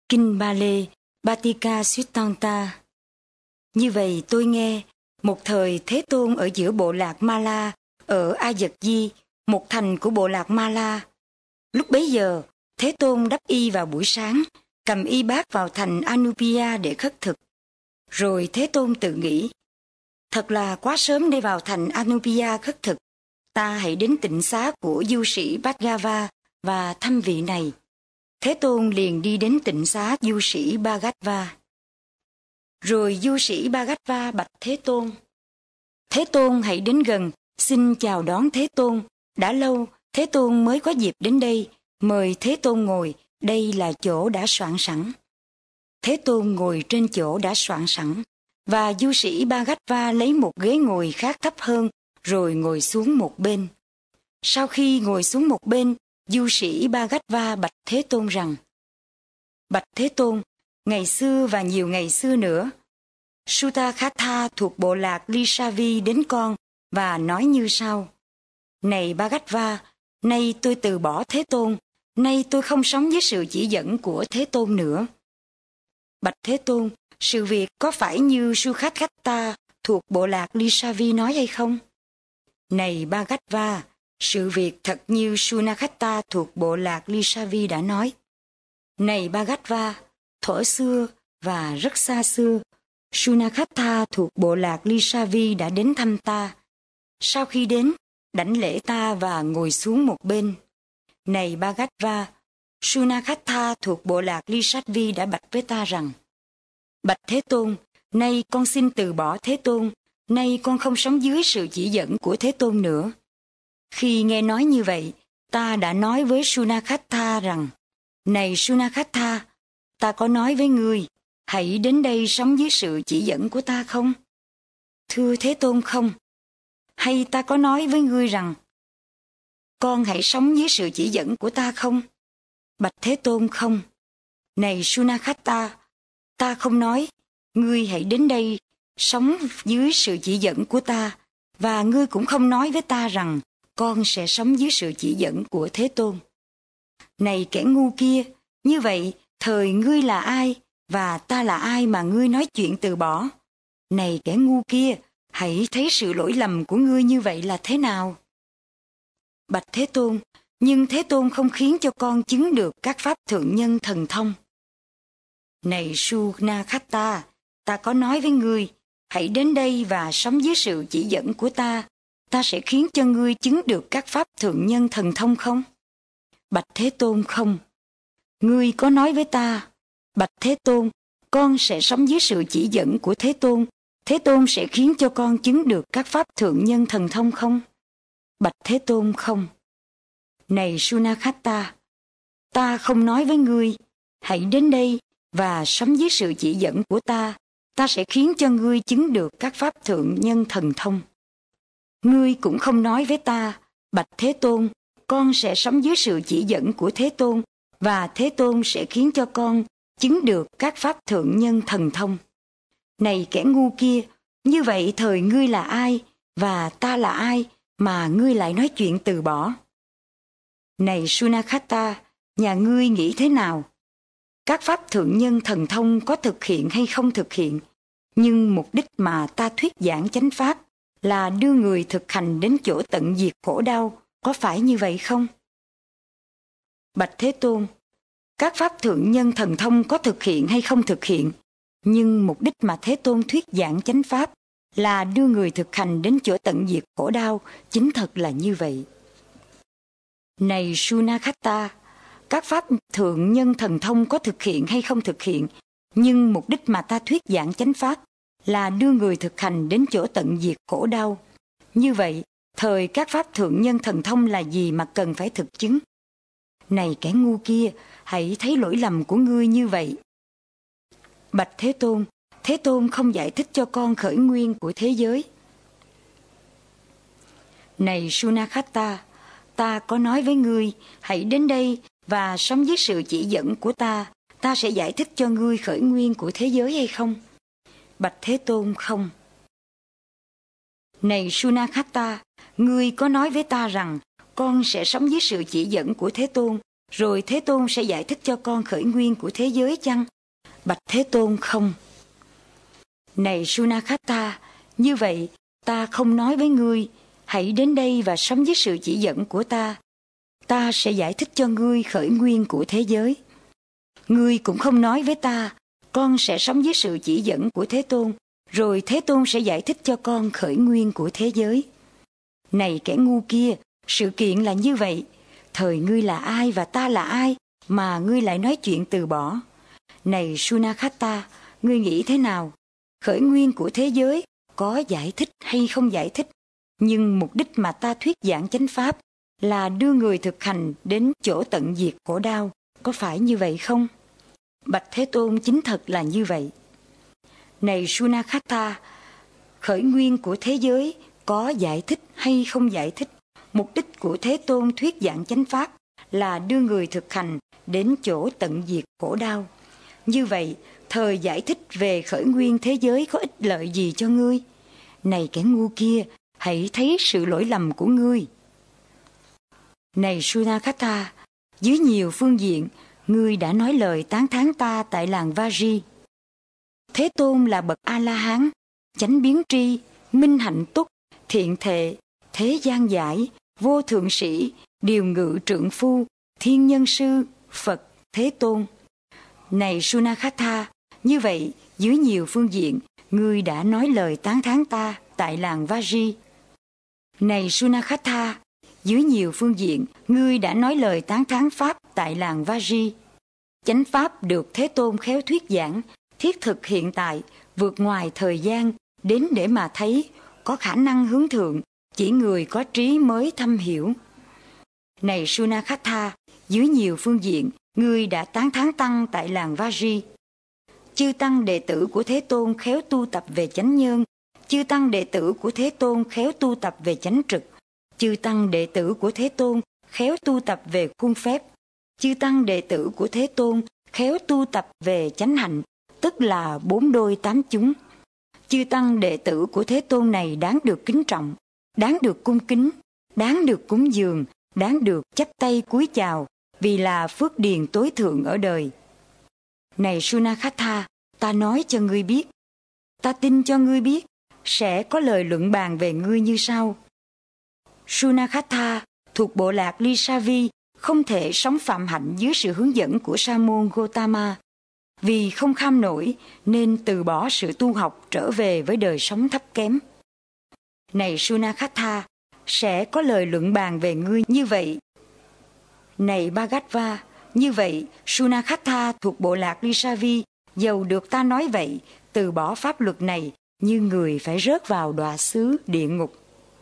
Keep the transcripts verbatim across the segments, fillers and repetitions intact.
Kinh Ba Lê, Batika Suttanta. Như vậy tôi nghe, một thời Thế Tôn ở giữa bộ lạc Ma La, ở A Dật Di, một thành của bộ lạc Ma La. Lúc bấy giờ, Thế Tôn đắp y vào buổi sáng, cầm y bát vào thành Anupia để khất thực. Rồi Thế Tôn tự nghĩ, thật là quá sớm để vào thành Anupia khất thực, ta hãy đến tịnh xá của du sĩ Bhaggava và thăm vị này. Thế Tôn liền đi đến tịnh xá du sĩ Bhaggava. Rồi du sĩ Bhaggava bạch Thế Tôn: Thế Tôn hãy đến gần, xin chào đón Thế Tôn. Đã lâu, Thế Tôn mới có dịp đến đây, mời Thế Tôn ngồi, đây là chỗ đã soạn sẵn. Thế Tôn ngồi trên chỗ đã soạn sẵn, và du sĩ Bhaggava lấy một ghế ngồi khác thấp hơn, rồi ngồi xuống một bên. Sau khi ngồi xuống một bên, du sĩ Bhaggava bạch Thế Tôn rằng: Bạch Thế Tôn, ngày xưa và nhiều ngày xưa nữa, Suttakhatha thuộc bộ lạc Lisavi đến con và nói như sau: Này Bhaggava, nay tôi từ bỏ Thế Tôn, nay tôi không sống dưới sự chỉ dẫn của Thế Tôn nữa. Bạch Thế Tôn, sự việc có phải như Suttakhatha thuộc bộ lạc Lisavi nói hay không? Này Bhaggava, sự việc thật như Suttakhatha thuộc bộ lạc Lisavi đã nói. Này Bhaggava, thuở xưa và rất xa xưa, Suttakhatha thuộc bộ lạc Lisavi đã đến thăm ta. Sau khi đến, đảnh lễ ta và ngồi xuống một bên. Này Bhaggava, Suttakhatha thuộc bộ lạc Lisavi đã bạch với ta rằng: Bạch Thế Tôn, nay con xin từ bỏ Thế Tôn, nay con không sống dưới sự chỉ dẫn của Thế Tôn nữa. Khi nghe nói như vậy, ta đã nói với Suttakhatha rằng: Này Suttakhatha, ta có nói với ngươi, hãy đến đây sống dưới sự chỉ dẫn của ta không? Thưa Thế Tôn, không. Hay ta có nói với ngươi rằng, con hãy sống dưới sự chỉ dẫn của ta không? Bạch Thế Tôn, không. Này Suttakhatha, ta không nói, ngươi hãy đến đây sống dưới sự chỉ dẫn của ta, và ngươi cũng không nói với ta rằng con sẽ sống dưới sự chỉ dẫn của Thế Tôn. Này kẻ ngu kia, như vậy thời ngươi là ai và ta là ai mà ngươi nói chuyện từ bỏ? Này kẻ ngu kia, hãy thấy sự lỗi lầm của ngươi như vậy là thế nào? Bạch Thế Tôn, nhưng Thế Tôn không khiến cho con chứng được các pháp thượng nhân thần thông. Này Suttakhatha, ta có nói với ngươi, hãy đến đây và sống dưới sự chỉ dẫn của ta, ta sẽ khiến cho ngươi chứng được các pháp thượng nhân thần thông không? Bạch Thế Tôn, không. Ngươi có nói với ta, Bạch Thế Tôn, con sẽ sống dưới sự chỉ dẫn của Thế Tôn, Thế Tôn sẽ khiến cho con chứng được các pháp thượng nhân thần thông không? Bạch Thế Tôn, không. Này Suttakhatha, ta không nói với ngươi, hãy đến đây và sống dưới sự chỉ dẫn của ta, ta sẽ khiến cho ngươi chứng được các pháp thượng nhân thần thông. Ngươi cũng không nói với ta, Bạch Thế Tôn, con sẽ sống dưới sự chỉ dẫn của Thế Tôn, và Thế Tôn sẽ khiến cho con chứng được các pháp thượng nhân thần thông. Này kẻ ngu kia, như vậy thời ngươi là ai, và ta là ai, mà ngươi lại nói chuyện từ bỏ? Này Suttakhatha, nhà ngươi nghĩ thế nào? Các pháp thượng nhân thần thông có thực hiện hay không thực hiện, nhưng mục đích mà ta thuyết giảng chánh pháp là đưa người thực hành đến chỗ tận diệt khổ đau, có phải như vậy không? Bạch Thế Tôn, các pháp thượng nhân thần thông có thực hiện hay không thực hiện, nhưng mục đích mà Thế Tôn thuyết giảng chánh pháp là đưa người thực hành đến chỗ tận diệt khổ đau, chính thật là như vậy. Này Suttakhatha, các pháp thượng nhân thần thông có thực hiện hay không thực hiện, nhưng mục đích mà ta thuyết giảng chánh pháp là đưa người thực hành đến chỗ tận diệt khổ đau. Như vậy, thời các pháp thượng nhân thần thông là gì mà cần phải thực chứng? Này kẻ ngu kia, hãy thấy lỗi lầm của ngươi như vậy. Bạch Thế Tôn, Thế Tôn không giải thích cho con khởi nguyên của thế giới. Này Suttakhatha, ta có nói với ngươi, hãy đến đây và sống dưới sự chỉ dẫn của ta, ta sẽ giải thích cho ngươi khởi nguyên của thế giới hay không? Bạch Thế Tôn, không. Này Suttakhatha, ngươi có nói với ta rằng con sẽ sống dưới sự chỉ dẫn của Thế Tôn, rồi Thế Tôn sẽ giải thích cho con khởi nguyên của thế giới chăng? Bạch Thế Tôn, không. Này Sunakhatha, như vậy ta không nói với ngươi, hãy đến đây và sống với sự chỉ dẫn của ta. Ta sẽ giải thích cho ngươi khởi nguyên của thế giới. Ngươi cũng không nói với ta, con sẽ sống với sự chỉ dẫn của Thế Tôn, rồi Thế Tôn sẽ giải thích cho con khởi nguyên của thế giới. Này kẻ ngu kia, sự kiện là như vậy. Thời ngươi là ai và ta là ai mà ngươi lại nói chuyện từ bỏ? Này Sunakhatha, ngươi nghĩ thế nào? Khởi nguyên của thế giới có giải thích hay không giải thích? Nhưng mục đích mà ta thuyết giảng chánh pháp là đưa người thực hành đến chỗ tận diệt khổ đau. Có phải như vậy không? Bạch Thế Tôn, chính thật là như vậy. Này Sunakhatha, khởi nguyên của thế giới có giải thích hay không giải thích? Mục đích của Thế Tôn thuyết giảng chánh pháp là đưa người thực hành đến chỗ tận diệt khổ đau. Như vậy, thời giải thích về khởi nguyên thế giới có ích lợi gì cho ngươi? Này kẻ ngu kia, hãy thấy sự lỗi lầm của ngươi. Này Sunakhatha, dưới nhiều phương diện, ngươi đã nói lời tán thán ta tại làng Vaji. Thế Tôn là bậc A-la-hán, chánh biến tri, minh hạnh túc, thiện thệ, thế gian giải, vô thượng sĩ, điều ngự trượng phu, thiên nhân sư, Phật, Thế Tôn. Này Sunakhatha, như vậy, dưới nhiều phương diện, ngươi đã nói lời tán thán ta tại làng Vaji. Này Sunakhatha, dưới nhiều phương diện, ngươi đã nói lời tán thán Pháp tại làng Vaji. Chánh Pháp được Thế Tôn khéo thuyết giảng, thiết thực hiện tại, vượt ngoài thời gian, đến để mà thấy, có khả năng hướng thượng, chỉ người có trí mới thâm hiểu. Này Sunakhatha, dưới nhiều phương diện, ngươi đã tán thán Tăng tại làng Vaji. Chư Tăng đệ tử của Thế Tôn khéo tu tập về chánh nhân, chư Tăng đệ tử của Thế Tôn khéo tu tập về chánh trực, chư Tăng đệ tử của Thế Tôn khéo tu tập về khuôn phép, chư Tăng đệ tử của Thế Tôn khéo tu tập về chánh hạnh, tức là bốn đôi tám chúng. Chư Tăng đệ tử của Thế Tôn này đáng được kính trọng, đáng được cung kính, đáng được cúng dường, đáng được chắp tay cúi chào, vì là phước điền tối thượng ở đời. Này Sunakhatha, ta nói cho ngươi biết, ta tin cho ngươi biết, sẽ có lời luận bàn về ngươi như sau. Sunakhatha thuộc bộ lạc Lisavi không thể sống phạm hạnh dưới sự hướng dẫn của Sa môn Gotama. Vì không kham nổi nên từ bỏ sự tu học trở về với đời sống thấp kém. Này Sunakhatha, sẽ có lời luận bàn về ngươi như vậy. Này Bhagatva, như vậy Sunakhatha thuộc bộ lạc Lisavi, dầu được ta nói vậy, từ bỏ pháp luật này như người phải rớt vào đọa xứ địa ngục.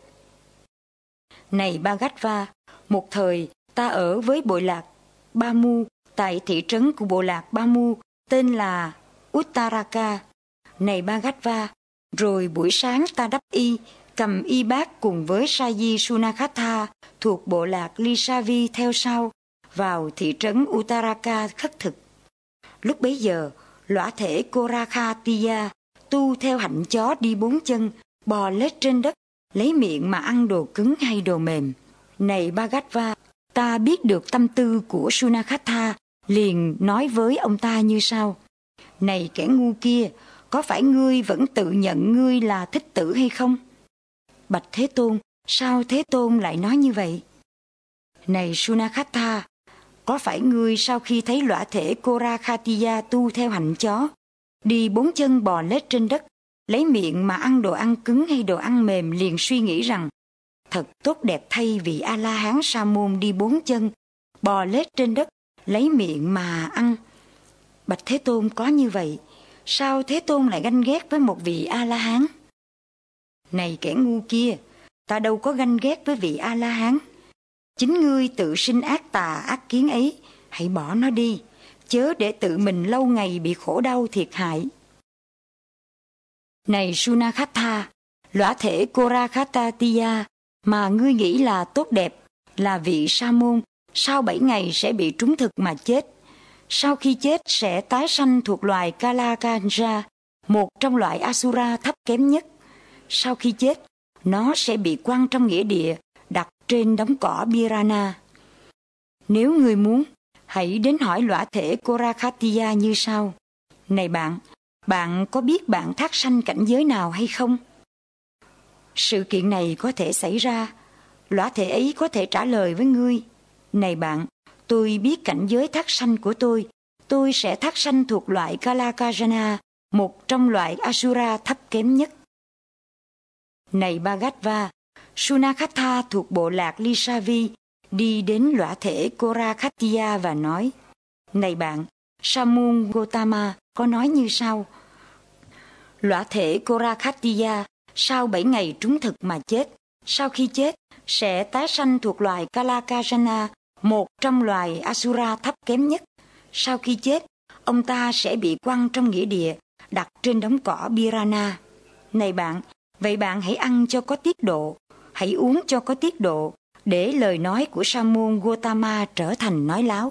Này Bhagatva, một thời ta ở với bộ lạc Bamu tại thị trấn của bộ lạc Bamu tên là Uttaraka. Này Bhagatva, rồi buổi sáng ta đắp y, cầm y bát cùng với Saji Sunakhatha thuộc bộ lạc Lisavi theo sau, vào thị trấn Uttaraka khất thực. Lúc bấy giờ, lõa thể Korakatiya tu theo hạnh chó đi bốn chân, bò lết trên đất, lấy miệng mà ăn đồ cứng hay đồ mềm. Này Bhagatva, ta biết được tâm tư của Sunakhatha, liền nói với ông ta như sau. Này kẻ ngu kia, có phải ngươi vẫn tự nhận ngươi là thích tử hay không? Bạch Thế Tôn, sao Thế Tôn lại nói như vậy? Này Sunakhatha, có phải ngươi sau khi thấy lõa thể Korakatiya tu theo hạnh chó, đi bốn chân bò lết trên đất, lấy miệng mà ăn đồ ăn cứng hay đồ ăn mềm, liền suy nghĩ rằng thật tốt đẹp thay vì A-la-hán Sa môn đi bốn chân, bò lết trên đất, lấy miệng mà ăn? Bạch Thế Tôn, có như vậy. Sao Thế Tôn lại ganh ghét với một vị A-la-hán? Này kẻ ngu kia, ta đâu có ganh ghét với vị A-la-hán. Chính ngươi tự sinh ác tà ác kiến ấy, hãy bỏ nó đi, chớ để tự mình lâu ngày bị khổ đau thiệt hại. Này Sunakhatha, lõa thể Korakatiya mà ngươi nghĩ là tốt đẹp, là vị sa môn, sau bảy ngày sẽ bị trúng thực mà chết. Sau khi chết sẽ tái sanh thuộc loài Kalakanja, một trong loại Asura thấp kém nhất. Sau khi chết, nó sẽ bị quăng trong nghĩa địa, đặt trên đống cỏ Pirana. Nếu ngươi muốn, hãy đến hỏi lõa thể Korakatiya như sau. Này bạn, bạn có biết bạn thác sanh cảnh giới nào hay không? Sự kiện này có thể xảy ra. Lõa thể ấy có thể trả lời với ngươi. Này bạn, tôi biết cảnh giới thác sanh của tôi. Tôi sẽ thác sanh thuộc loại Kalakajana, một trong loại Asura thấp kém nhất. Này Bhagatva, Sunakhatha thuộc bộ lạc Lisavi đi đến lõa thể Korakatiya và nói: Này bạn, Samun Gotama có nói như sau: lõa thể Korakatiya sau bảy ngày trúng thực mà chết, sau khi chết sẽ tái sanh thuộc loài Kalakajana, một trong loài Asura thấp kém nhất. Sau khi chết, ông ta sẽ bị quăng trong nghĩa địa, đặt trên đống cỏ Pirana. Này bạn, vậy bạn hãy ăn cho có tiết độ, hãy uống cho có tiết độ, để lời nói của Samun Gotama trở thành nói láo.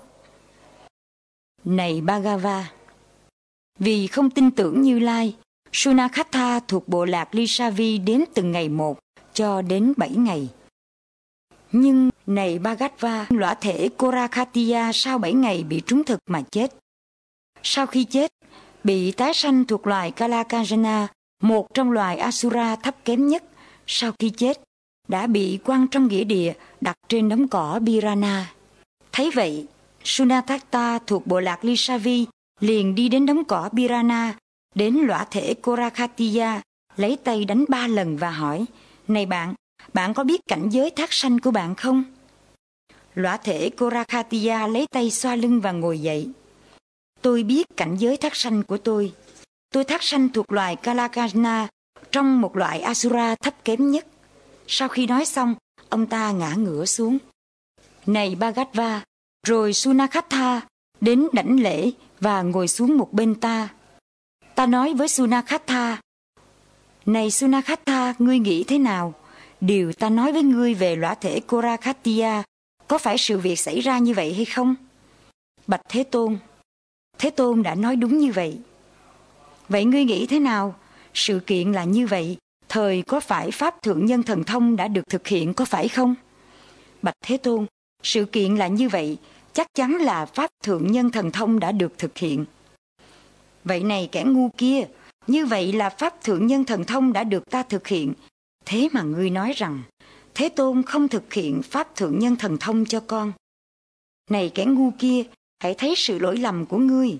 Này Bhagava, vì không tin tưởng Như Lai, Sunakhatha thuộc bộ lạc Lisavi đếm từng ngày một cho đến bảy ngày. Nhưng này Bhagatva, lõa thể Korakatiya sau bảy ngày bị trúng thực mà chết. Sau khi chết, bị tái sanh thuộc loài Kalakajana, một trong loài Asura thấp kém nhất. Sau khi chết, đã bị quăng trong nghĩa địa, đặt trên đống cỏ Pirana. Thấy vậy, Sunakhatha thuộc bộ lạc Lisavi liền đi đến đống cỏ Pirana, đến lõa thể Korakatiya, lấy tay đánh ba lần và hỏi: Này bạn, bạn có biết cảnh giới thác sanh của bạn không? Lõa thể Korakatiya lấy tay xoa lưng và ngồi dậy. Tôi biết cảnh giới thác sanh của tôi. Tôi thác sanh thuộc loài Kalakajana, trong một loại Asura thấp kém nhất. Sau khi nói xong, ông ta ngã ngửa xuống. Này Bhagatva, rồi Sunakhatha đến đảnh lễ và ngồi xuống một bên ta. Ta nói với Sunakhatha: Này Sunakhatha, ngươi nghĩ thế nào? Điều ta nói với ngươi về lõa thể Korakatiya, có phải sự việc xảy ra như vậy hay không? Bạch Thế Tôn, Thế Tôn đã nói đúng như vậy. Vậy ngươi nghĩ thế nào? Sự kiện là như vậy, thời có phải Pháp Thượng Nhân Thần Thông đã được thực hiện có phải không? Bạch Thế Tôn, sự kiện là như vậy, chắc chắn là Pháp Thượng Nhân Thần Thông đã được thực hiện. Vậy này kẻ ngu kia, như vậy là Pháp Thượng Nhân Thần Thông đã được ta thực hiện. Thế mà ngươi nói rằng Thế Tôn không thực hiện Pháp Thượng Nhân Thần Thông cho con. Này kẻ ngu kia, hãy thấy sự lỗi lầm của ngươi.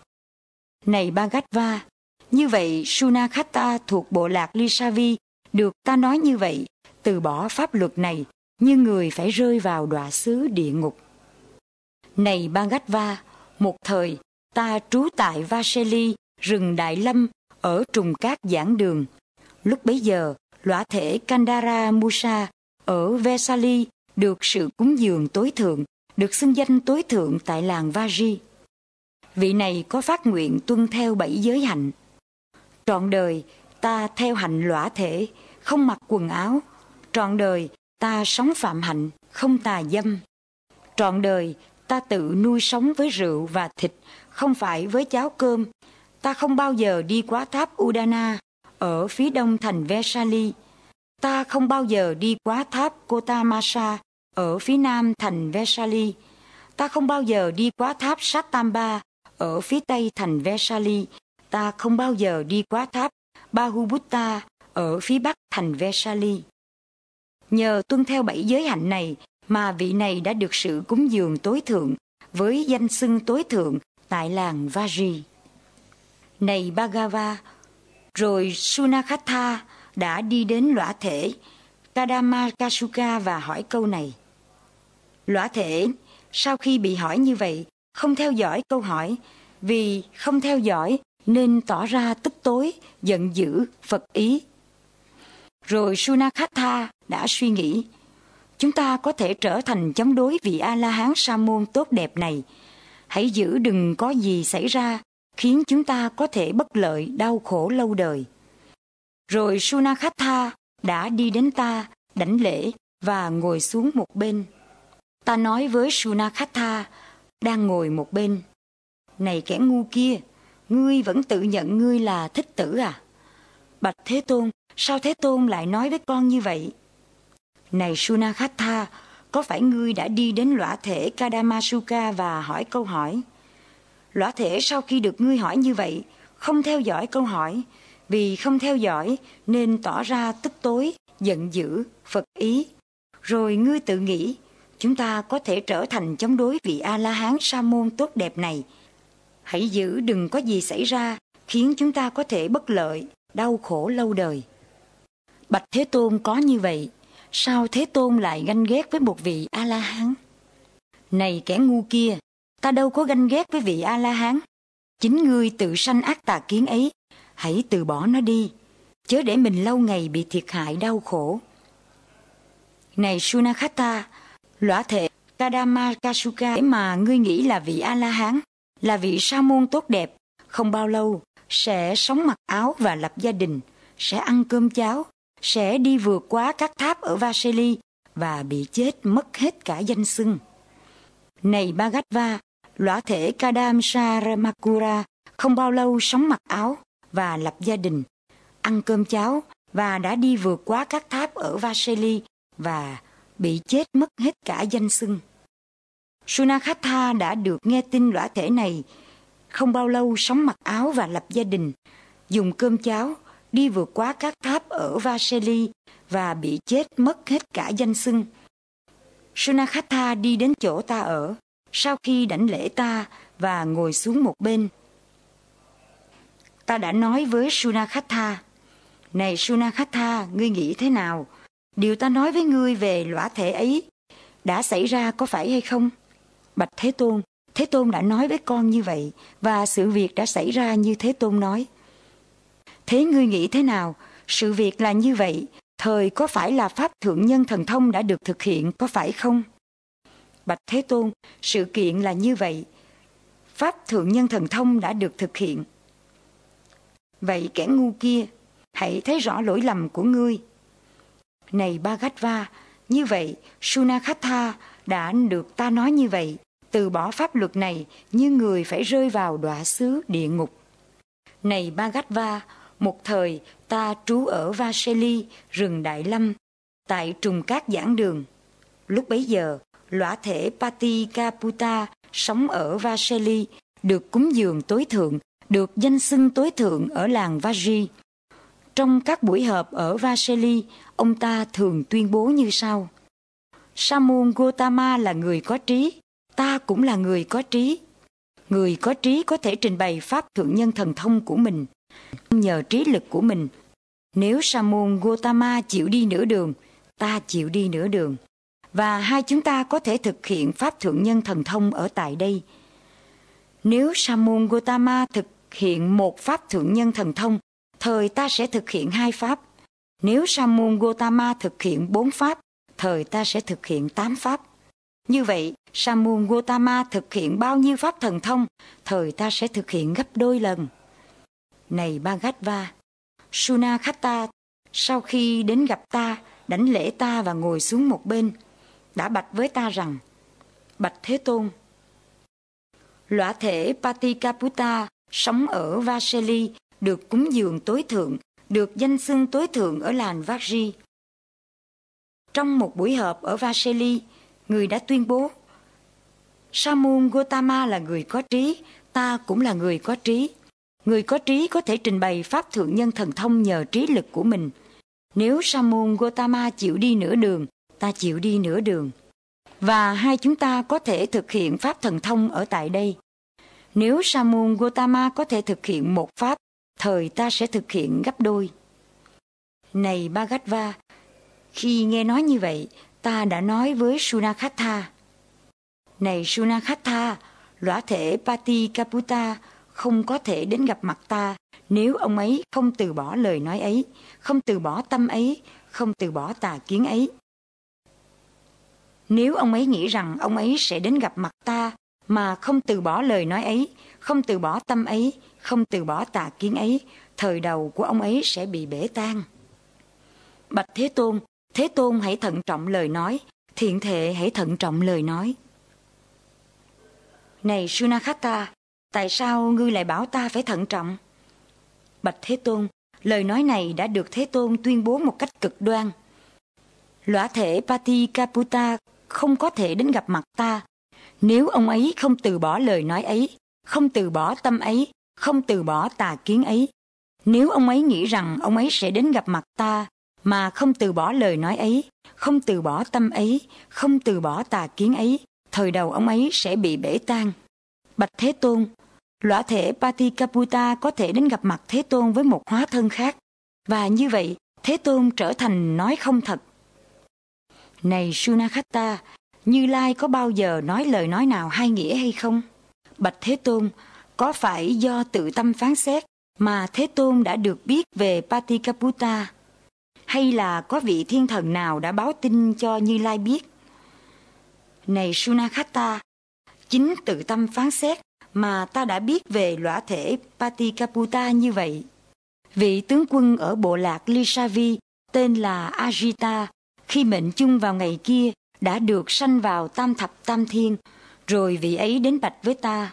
Này Bhagatva, như vậy Sunakhatha thuộc bộ lạc Lisavi được ta nói như vậy, từ bỏ pháp luật này, như người phải rơi vào đọa xứ địa ngục. Này Bhagatva, một thời ta trú tại Vaseli, rừng Đại Lâm, ở trùng cát giảng đường. Lúc bấy giờ, lõa thể Kandara Musa ở Vesali được sự cúng dường tối thượng, được xưng danh tối thượng tại làng Vaji. Vị này có phát nguyện tuân theo bảy giới hạnh. Trọn đời ta theo hạnh lõa thể, không mặc quần áo. Trọn đời ta sống phạm hạnh, không tà dâm. Trọn đời ta tự nuôi sống với rượu và thịt, không phải với cháo cơm. Ta không bao giờ đi quá tháp Udana ở phía đông thành Vesali. Ta không bao giờ đi quá tháp Kotamasa ở phía nam thành Vesali. Ta không bao giờ đi quá tháp Satamba ở phía tây thành Vesali. Ta không bao giờ đi quá tháp Bahubutta ở phía bắc thành Vesali. Nhờ tuân theo bảy giới hạnh này mà vị này đã được sự cúng dường tối thượng với danh xưng tối thượng tại làng Vaji. Này Bhagava, rồi Sunakhatha đã đi đến lõa thể Kadamakasuka và hỏi câu này. Lõa thể sau khi bị hỏi như vậy không theo dõi câu hỏi, vì không theo dõi nên tỏ ra tức tối, giận dữ, phật ý. Rồi Sunakhatha đã suy nghĩ, chúng ta có thể trở thành chống đối vị A-la-hán sa môn tốt đẹp này. Hãy giữ đừng có gì xảy ra khiến chúng ta có thể bất lợi, đau khổ lâu đời. Rồi Sunakhatha đã đi đến ta, đảnh lễ và ngồi xuống một bên. Ta nói với Sunakhatha đang ngồi một bên: Này kẻ ngu kia, ngươi vẫn tự nhận ngươi là thích tử à? Bạch Thế Tôn, sao Thế Tôn lại nói với con như vậy? Này Sunakhatha, có phải ngươi đã đi đến lõa thể Kadamasuka và hỏi câu hỏi? Lõa thể sau khi được ngươi hỏi như vậy, không theo dõi câu hỏi, vì không theo dõi nên tỏ ra tức tối, giận dữ, phật ý. Rồi ngươi tự nghĩ, chúng ta có thể trở thành chống đối vị A-la-hán sa môn tốt đẹp này. Hãy giữ đừng có gì xảy ra khiến chúng ta có thể bất lợi, đau khổ lâu đời. Bạch Thế Tôn có như vậy, sao Thế Tôn lại ganh ghét với một vị A-la-hán? Này kẻ ngu kia, ta đâu có ganh ghét với vị A-la-hán. Chính ngươi tự sanh ác tà kiến ấy, hãy từ bỏ nó đi, chớ để mình lâu ngày bị thiệt hại đau khổ. Này Sunakhatha, lõa thể Kadamakasuka mà ngươi nghĩ là vị A-la-hán, là vị sa môn tốt đẹp, không bao lâu sẽ sống mặc áo và lập gia đình, sẽ ăn cơm cháo, sẽ đi vượt qua các tháp ở Vaseli và bị chết mất hết cả danh xưng. Này Bhagatva, lõa thể Kadamsaramakura không bao lâu sống mặc áo và lập gia đình, ăn cơm cháo và đã đi vượt qua các tháp ở Vaseli và bị chết mất hết cả danh xưng. Sunakhatha đã được nghe tin lõa thể này không bao lâu sống mặc áo và lập gia đình, dùng cơm cháo, đi vượt qua các tháp ở Vaseli và bị chết mất hết cả danh xưng. Sunakhatha đi đến chỗ ta ở, sau khi đảnh lễ ta và ngồi xuống một bên. Ta đã nói với Sunakhatha, này Sunakhatha, ngươi nghĩ thế nào? Điều ta nói với ngươi về lõa thể ấy đã xảy ra có phải hay không? Bạch Thế Tôn, Thế Tôn đã nói với con như vậy, và sự việc đã xảy ra như Thế Tôn nói. Thế ngươi nghĩ thế nào? Sự việc là như vậy, thời có phải là Pháp Thượng Nhân Thần Thông đã được thực hiện, có phải không? Bạch Thế Tôn, sự kiện là như vậy, Pháp Thượng Nhân Thần Thông đã được thực hiện. Vậy kẻ ngu kia, hãy thấy rõ lỗi lầm của ngươi. Này Bhagatva, như vậy Sunakhatha đã được ta nói như vậy, từ bỏ pháp luật này như người phải rơi vào đọa xứ địa ngục. Này Bhagatva, một thời ta trú ở Vaseli, rừng Đại Lâm, tại trùng cát giảng đường. Lúc bấy giờ, lõa thể Patikaputta sống ở Vaseli, được cúng dường tối thượng, được danh xưng tối thượng ở làng Vaji. Trong các buổi họp ở Vaseli, ông ta thường tuyên bố như sau: Sa môn Gotama là người có trí, ta cũng là người có trí. Người có trí có thể trình bày Pháp Thượng Nhân Thần Thông của mình nhờ trí lực của mình. Nếu Sa môn Gotama chịu đi nửa đường, ta chịu đi nửa đường, và hai chúng ta có thể thực hiện Pháp Thượng Nhân Thần Thông ở tại đây. Nếu Sa môn Gotama thực hiện một Pháp Thượng Nhân Thần Thông, thời ta sẽ thực hiện hai Pháp. Nếu Sa môn Gotama thực hiện bốn Pháp, thời ta sẽ thực hiện tám Pháp. Như vậy, Sa môn Gotama thực hiện bao nhiêu Pháp Thần Thông, thời ta sẽ thực hiện gấp đôi lần. Này Bhagatva, Sunakhatha sau khi đến gặp ta, đảnh lễ ta và ngồi xuống một bên, đã bạch với ta rằng: Bạch Thế Tôn, lõa thể Patikaputta sống ở Vaseli, được cúng dường tối thượng, được danh xưng tối thượng ở làng Vaji. Trong một buổi họp ở Vaseli, người đã tuyên bố: Sa môn Gotama là người có trí, ta cũng là người có trí. Người có trí có thể trình bày Pháp Thượng Nhân Thần Thông nhờ trí lực của mình. Nếu Sa môn Gotama chịu đi nửa đường, ta chịu đi nửa đường, và hai chúng ta có thể thực hiện Pháp Thần Thông ở tại đây. Nếu Sa môn Gotama có thể thực hiện một Pháp, thời ta sẽ thực hiện gấp đôi. Này Bhagatva, khi nghe nói như vậy, ta đã nói với Sunakhatha: Này Sunakhatha, lõa thể Patikaputta không có thể đến gặp mặt ta nếu ông ấy không từ bỏ lời nói ấy, không từ bỏ tâm ấy, không từ bỏ tà kiến ấy. Nếu ông ấy nghĩ rằng ông ấy sẽ đến gặp mặt ta mà không từ bỏ lời nói ấy, không từ bỏ tâm ấy, không từ bỏ tà kiến ấy, thời đầu của ông ấy sẽ bị bể tan. Bạch Thế Tôn, Thế Tôn hãy thận trọng lời nói, thiện thệ hãy thận trọng lời nói. Này Sunakhatha, tại sao ngươi lại bảo ta phải thận trọng? Bạch Thế Tôn, lời nói này đã được Thế Tôn tuyên bố một cách cực đoan. Lõa thể Patikaputta không có thể đến gặp mặt ta. Nếu ông ấy không từ bỏ lời nói ấy, không từ bỏ tâm ấy, không từ bỏ tà kiến ấy, nếu ông ấy nghĩ rằng ông ấy sẽ đến gặp mặt ta, mà không từ bỏ lời nói ấy, không từ bỏ tâm ấy, không từ bỏ tà kiến ấy, thời đầu ông ấy sẽ bị bể tan. Bạch Thế Tôn, lõa thể Patikaputa có thể đến gặp mặt Thế Tôn với một hóa thân khác, và như vậy Thế Tôn trở thành nói không thật. Này Sunakhatta, Như Lai có bao giờ nói lời nói nào hai nghĩa hay không? Bạch Thế Tôn, có phải do tự tâm phán xét mà Thế Tôn đã được biết về Patikaputa, hay là có vị thiên thần nào đã báo tin cho Như Lai biết? Này Sunakhatta, chính tự tâm phán xét mà ta đã biết về lõa thể Patikaputa như vậy. Vị tướng quân ở bộ lạc Lisavi tên là Ajita, khi mệnh chung vào ngày kia, đã được sanh vào tam thập tam thiên, rồi vị ấy đến bạch với ta.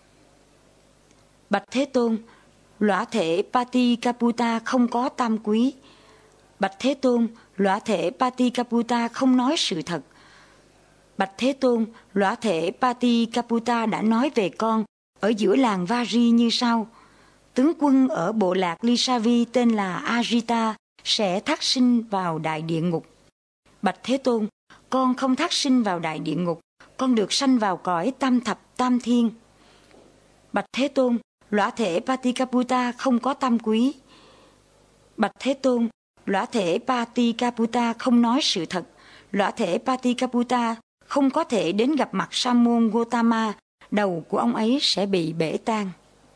Bạch Thế Tôn, lõa thể Patikaputa không có tam quý. Bạch Thế Tôn, lõa thể Patikaputa không nói sự thật. Bạch Thế Tôn, lõa thể Patikaputa đã nói về con ở giữa làng Vari như sau. Tướng quân ở bộ lạc Lisavi tên là Ajita sẽ thác sinh vào đại địa ngục. Bạch Thế Tôn, con không thác sinh vào đại địa ngục, con được sanh vào cõi tam thập tam thiên. Bạch Thế Tôn, lõa thể Patikaputa không có tam quý. Bạch Thế Tôn, lõa thể Patikaputa không nói sự thật. Lõa thể Patikaputa không có thể đến gặp mặt Sa môn Gotama, đầu của ông ấy sẽ bị bể tan.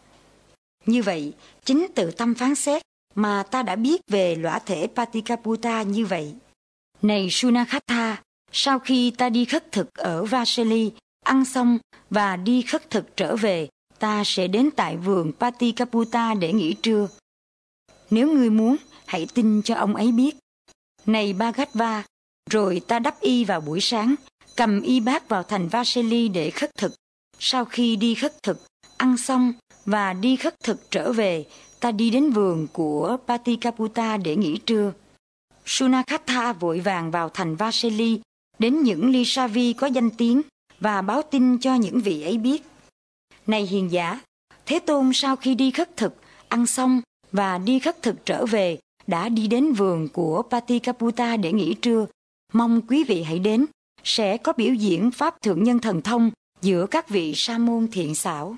Như vậy, chính tự tâm phán xét mà ta đã biết về lõa thể Patikaputa như vậy. Này Sunakhatta, sau khi ta đi khất thực ở Vasali, ăn xong và đi khất thực trở về, ta sẽ đến tại vườn Patikaputa để nghỉ trưa. Nếu ngươi muốn, hãy tin cho ông ấy biết. Này Bhagatva, rồi ta đắp y vào buổi sáng, cầm y bát vào thành Vasali để khất thực. Sau khi đi khất thực, ăn xong và đi khất thực trở về, ta đi đến vườn của Patikaputa để nghỉ trưa. Sunakhatta vội vàng vào thành Vasali, đến những Lisavi có danh tiếng và báo tin cho những vị ấy biết. Này hiền giả, Thế Tôn sau khi đi khất thực, ăn xong và đi khất thực trở về, đã đi đến vườn của Patikaputa để nghỉ trưa. Mong quý vị hãy đến, sẽ có biểu diễn Pháp Thượng Nhân Thần Thông giữa các vị sa môn thiện xảo.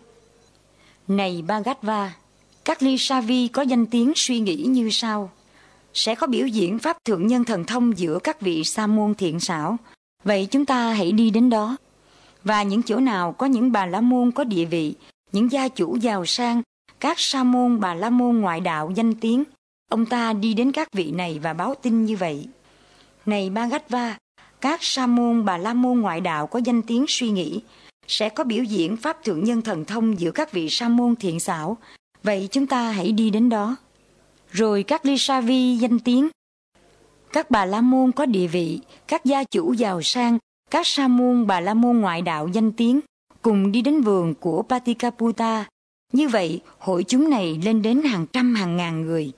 Này Bhagatva, các Lisavi có danh tiếng suy nghĩ như sau. Sẽ có biểu diễn Pháp Thượng Nhân Thần Thông giữa các vị sa môn thiện xảo. Vậy chúng ta hãy đi đến đó. Và những chỗ nào có những bà la môn có địa vị, những gia chủ giàu sang, các sa môn bà la môn ngoại đạo danh tiếng, ông ta đi đến các vị này và báo tin như vậy. Này Bhagatva, các sa môn bà la môn ngoại đạo có danh tiếng suy nghĩ, sẽ có biểu diễn Pháp Thượng Nhân Thần Thông giữa các vị sa môn thiện xảo. Vậy chúng ta hãy đi đến đó. Rồi các Lisavi danh tiếng, các bà la môn có địa vị, các gia chủ giàu sang, các sa môn bà la môn ngoại đạo danh tiếng, cùng đi đến vườn của Patikaputa. Như vậy, hội chúng này lên đến hàng trăm hàng ngàn người.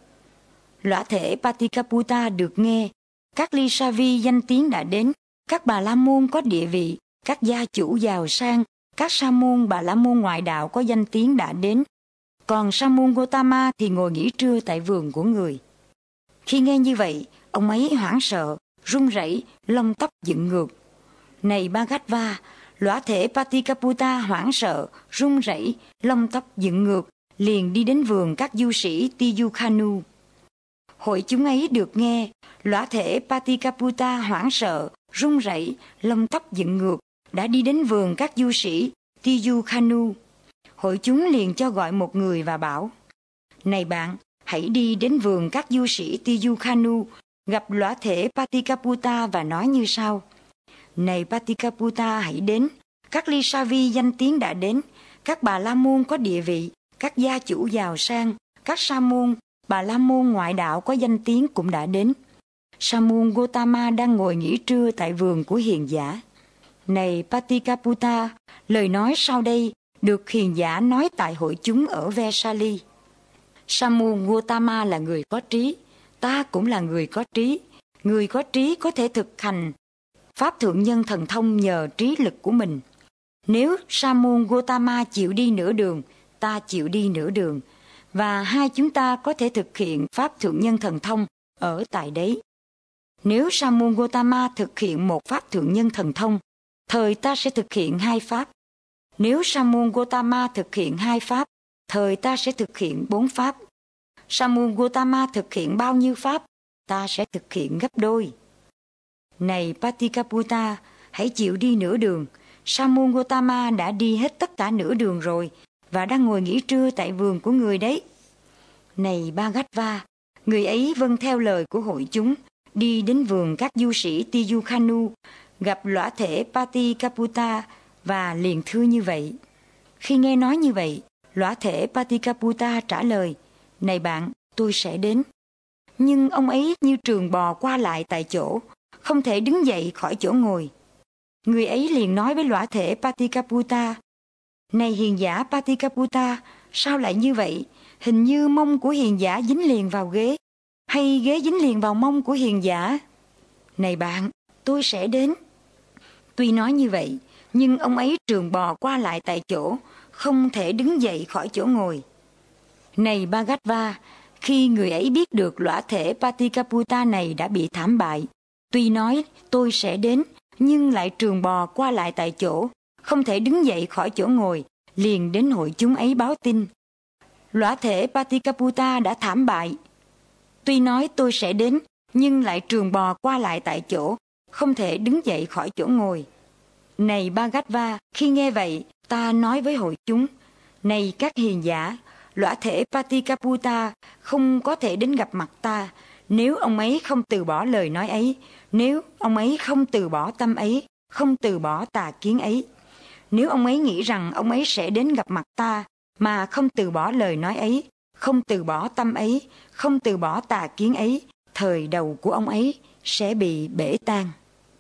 Lõa thể Patikaputa được nghe, các Lisavi danh tiếng đã đến, các bà la môn có địa vị, các gia chủ giàu sang, các sa môn bà la môn ngoại đạo có danh tiếng đã đến. Còn Sa môn Gotama thì ngồi nghỉ trưa tại vườn của người. Khi nghe như vậy, ông ấy hoảng sợ, run rẩy, lông tóc dựng ngược. Này Bhagatva, lõa thể Patikaputa hoảng sợ, run rẩy, lông tóc dựng ngược, liền đi đến vườn các du sĩ Tiyukhanu. Hội chúng ấy được nghe, lõa thể Patikaputa hoảng sợ, run rẩy, lông tóc dựng ngược, đã đi đến vườn các du sĩ Tiyukhanu. Hội chúng liền cho gọi một người và bảo: Này bạn, hãy đi đến vườn các du sĩ Tiyukhanu, gặp lõa thể Patikaputa và nói như sau. Này Patikaputa hãy đến, các Lisavi danh tiếng đã đến, các bà la môn có địa vị, các gia chủ giàu sang, các sa môn, bà la môn ngoại đạo có danh tiếng cũng đã đến. Sa môn Gotama đang ngồi nghỉ trưa tại vườn của hiền giả. Này Patikaputa, lời nói sau đây được hiền giả nói tại hội chúng ở Vesali. Sa môn Gotama là người có trí, ta cũng là người có trí. Người có trí có thể thực hành Pháp thượng nhân thần thông nhờ trí lực của mình. Nếu Sa môn Gotama chịu đi nửa đường, ta chịu đi nửa đường, và hai chúng ta có thể thực hiện Pháp thượng nhân thần thông ở tại đấy. Nếu Sa môn Gotama thực hiện một Pháp thượng nhân thần thông, thời ta sẽ thực hiện hai Pháp. Nếu Sa môn Gotama thực hiện hai Pháp, thời ta sẽ thực hiện bốn Pháp. Sa môn Gotama thực hiện bao nhiêu Pháp, ta sẽ thực hiện gấp đôi. Này Patikaputa, hãy chịu đi nửa đường. Sa môn Gotama đã đi hết tất cả nửa đường rồi và đang ngồi nghỉ trưa tại vườn của người đấy. Này Bhagatva, người ấy vâng theo lời của hội chúng, đi đến vườn các du sĩ Tiyukhanu, gặp lõa thể Patikaputa và liền thưa như vậy. Khi nghe nói như vậy, lõa thể Patikaputa trả lời, này bạn, tôi sẽ đến. Nhưng ông ấy như trường bò qua lại tại chỗ, không thể đứng dậy khỏi chỗ ngồi. Người ấy liền nói với lõa thể Patikaputa, này hiền giả Patikaputa, sao lại như vậy? Hình như mông của hiền giả dính liền vào ghế, hay ghế dính liền vào mông của hiền giả? Này bạn, tôi sẽ đến. Tuy nói như vậy, nhưng ông ấy trường bò qua lại tại chỗ, không thể đứng dậy khỏi chỗ ngồi. Này Bhagatva, khi người ấy biết được lõa thể Patikaputa này đã bị thảm bại, tuy nói tôi sẽ đến, nhưng lại trường bò qua lại tại chỗ, không thể đứng dậy khỏi chỗ ngồi, liền đến hội chúng ấy báo tin. Lõa thể Patikaputa đã thảm bại. Tuy nói tôi sẽ đến, nhưng lại trường bò qua lại tại chỗ, không thể đứng dậy khỏi chỗ ngồi. Này Bhagatva, khi nghe vậy, ta nói với hội chúng, này các hiền giả, lõa thể Patikaputa không có thể đến gặp mặt ta, nếu ông ấy không từ bỏ lời nói ấy, nếu ông ấy không từ bỏ tâm ấy, không từ bỏ tà kiến ấy. Nếu ông ấy nghĩ rằng ông ấy sẽ đến gặp mặt ta, mà không từ bỏ lời nói ấy, không từ bỏ tâm ấy, không từ bỏ tà kiến ấy, thời đầu của ông ấy sẽ bị bể tan.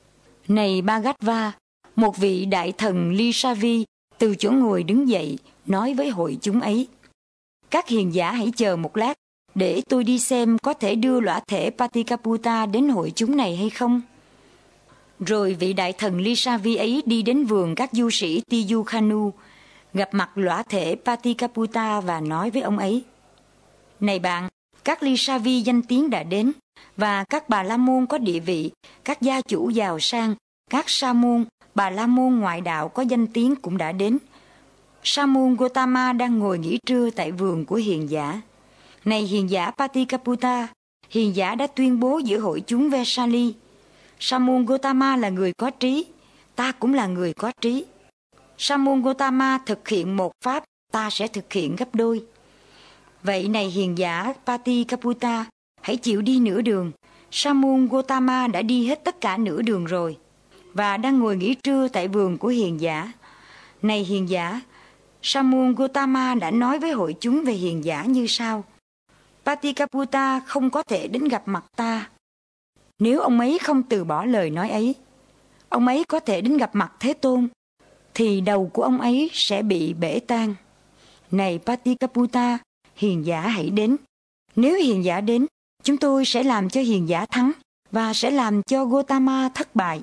Này Bhagatva, một vị đại thần Lisavi từ chỗ ngồi đứng dậy, nói với hội chúng ấy, các hiền giả hãy chờ một lát, để tôi đi xem có thể đưa lõa thể Patikaputa đến hội chúng này hay không. Rồi vị đại thần Lisavi ấy đi đến vườn các du sĩ Tiyukhanu, gặp mặt lõa thể Patikaputa và nói với ông ấy, này bạn, các Lisavi danh tiếng đã đến, và các bà la môn có địa vị, các gia chủ giàu sang, các sa môn, bà la môn ngoại đạo có danh tiếng cũng đã đến. Sa môn Gotama đang ngồi nghỉ trưa tại vườn của hiền giả. Này hiền giả Patikaputa, hiền giả đã tuyên bố giữa hội chúng Vesali, Sa môn Gotama là người có trí, ta cũng là người có trí. Sa môn Gotama thực hiện một pháp, ta sẽ thực hiện gấp đôi. Vậy này hiền giả Patikaputa, hãy chịu đi nửa đường. Sa môn Gotama đã đi hết tất cả nửa đường rồi, và đang ngồi nghỉ trưa tại vườn của hiền giả. Này hiền giả, Sa môn Gotama đã nói với hội chúng về hiền giả như sau. Patikaputa không có thể đến gặp mặt ta. Nếu ông ấy không từ bỏ lời nói ấy, ông ấy có thể đến gặp mặt Thế Tôn, thì đầu của ông ấy sẽ bị bể tan. Này Patikaputa, hiền giả hãy đến. Nếu hiền giả đến, chúng tôi sẽ làm cho hiền giả thắng và sẽ làm cho Gotama thất bại.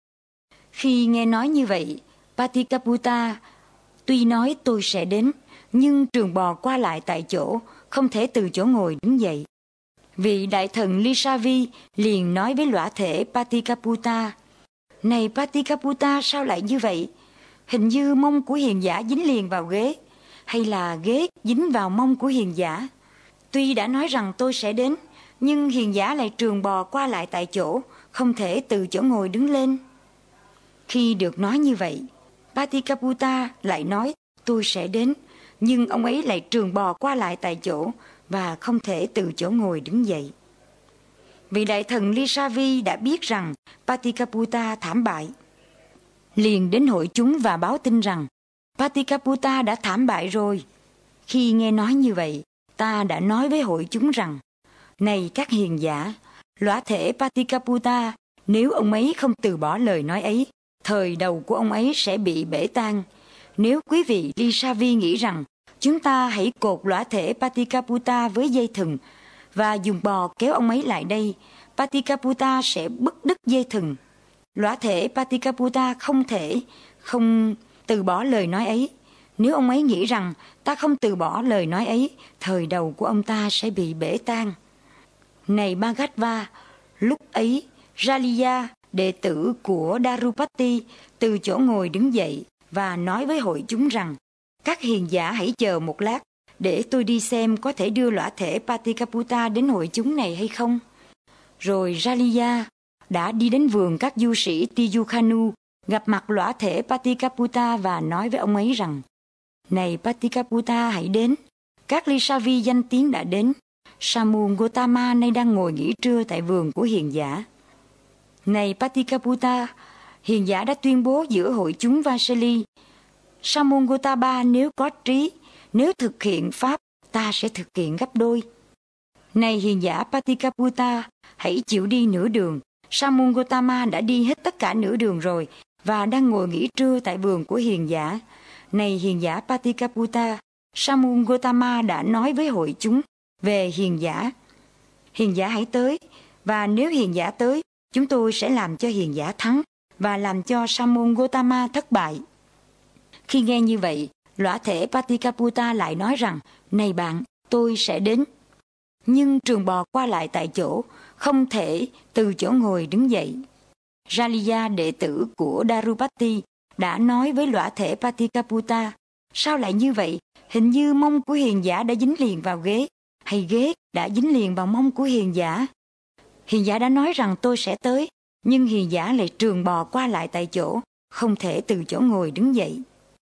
Khi nghe nói như vậy, Patikaputa tuy nói tôi sẽ đến, nhưng trường bò qua lại tại chỗ, không thể từ chỗ ngồi đứng dậy. Vị đại thần Lisavi liền nói với lõa thể Patikaputa, này Patikaputa, sao lại như vậy? Hình như mông của hiền giả dính liền vào ghế, hay là ghế dính vào mông của hiền giả? Tuy đã nói rằng tôi sẽ đến, nhưng hiền giả lại trường bò qua lại tại chỗ, không thể từ chỗ ngồi đứng lên. Khi được nói như vậy, Patikaputa lại nói tôi sẽ đến, nhưng ông ấy lại trường bò qua lại tại chỗ và không thể từ chỗ ngồi đứng dậy. Vị đại thần Lisavi đã biết rằng Patikaputa thảm bại, liền đến hội chúng và báo tin rằng Patikaputa đã thảm bại rồi. Khi nghe nói như vậy, ta đã nói với hội chúng rằng, này các hiền giả, lõa thể Patikaputa, nếu ông ấy không từ bỏ lời nói ấy, thời đầu của ông ấy sẽ bị bể tan. Nếu quý vị Lisavi nghĩ rằng chúng ta hãy cột lõa thể Patikaputa với dây thừng và dùng bò kéo ông ấy lại đây, Patikaputa sẽ bứt đứt dây thừng. lõa thể Patikaputa không thể không từ bỏ lời nói ấy. Nếu ông ấy nghĩ rằng ta không từ bỏ lời nói ấy, thời đầu của ông ta sẽ bị bể tan. Này Bhagatva, lúc ấy Raliya, đệ tử của Darupati, từ chỗ ngồi đứng dậy và nói với hội chúng rằng: các hiền giả hãy chờ một lát để tôi đi xem có thể đưa lõa thể Patikaputa đến hội chúng này hay không. Rồi Raliya đã đi đến vườn các du sĩ Tijukanu, gặp mặt lõa thể Patikaputa và nói với ông ấy rằng: này Patikaputa, hãy đến. Các Lisavi danh tiếng đã đến. Samu Gotama nay đang ngồi nghỉ trưa tại vườn của hiền giả. Này Patikaputa, hiền giả đã tuyên bố giữa hội chúng Vasali: Samu Gotama nếu có trí, nếu thực hiện pháp, ta sẽ thực hiện gấp đôi. Này hiền giả Patikaputa, hãy chịu đi nửa đường. Samu Gotama đã đi hết tất cả nửa đường rồi và đang ngồi nghỉ trưa tại vườn của hiền giả. Này hiền giả Patikaputa, Samu Gotama đã nói với hội chúng về hiền giả. Hiền giả hãy tới, và nếu hiền giả tới, chúng tôi sẽ làm cho hiền giả thắng và làm cho Samu Gotama thất bại. Khi nghe như vậy, lõa thể Patikaputa lại nói rằng: này bạn, tôi sẽ đến. Nhưng trường bò qua lại tại chỗ, không thể từ chỗ ngồi đứng dậy. Raliya, đệ tử của Darupati, đã nói với lõa thể Patikaputa: sao lại như vậy? Hình như mông của hiền giả đã dính liền vào ghế, hay ghế đã dính liền vào mông của hiền giả. Hiền giả đã nói rằng tôi sẽ tới, nhưng hiền giả lại trường bò qua lại tại chỗ, không thể từ chỗ ngồi đứng dậy.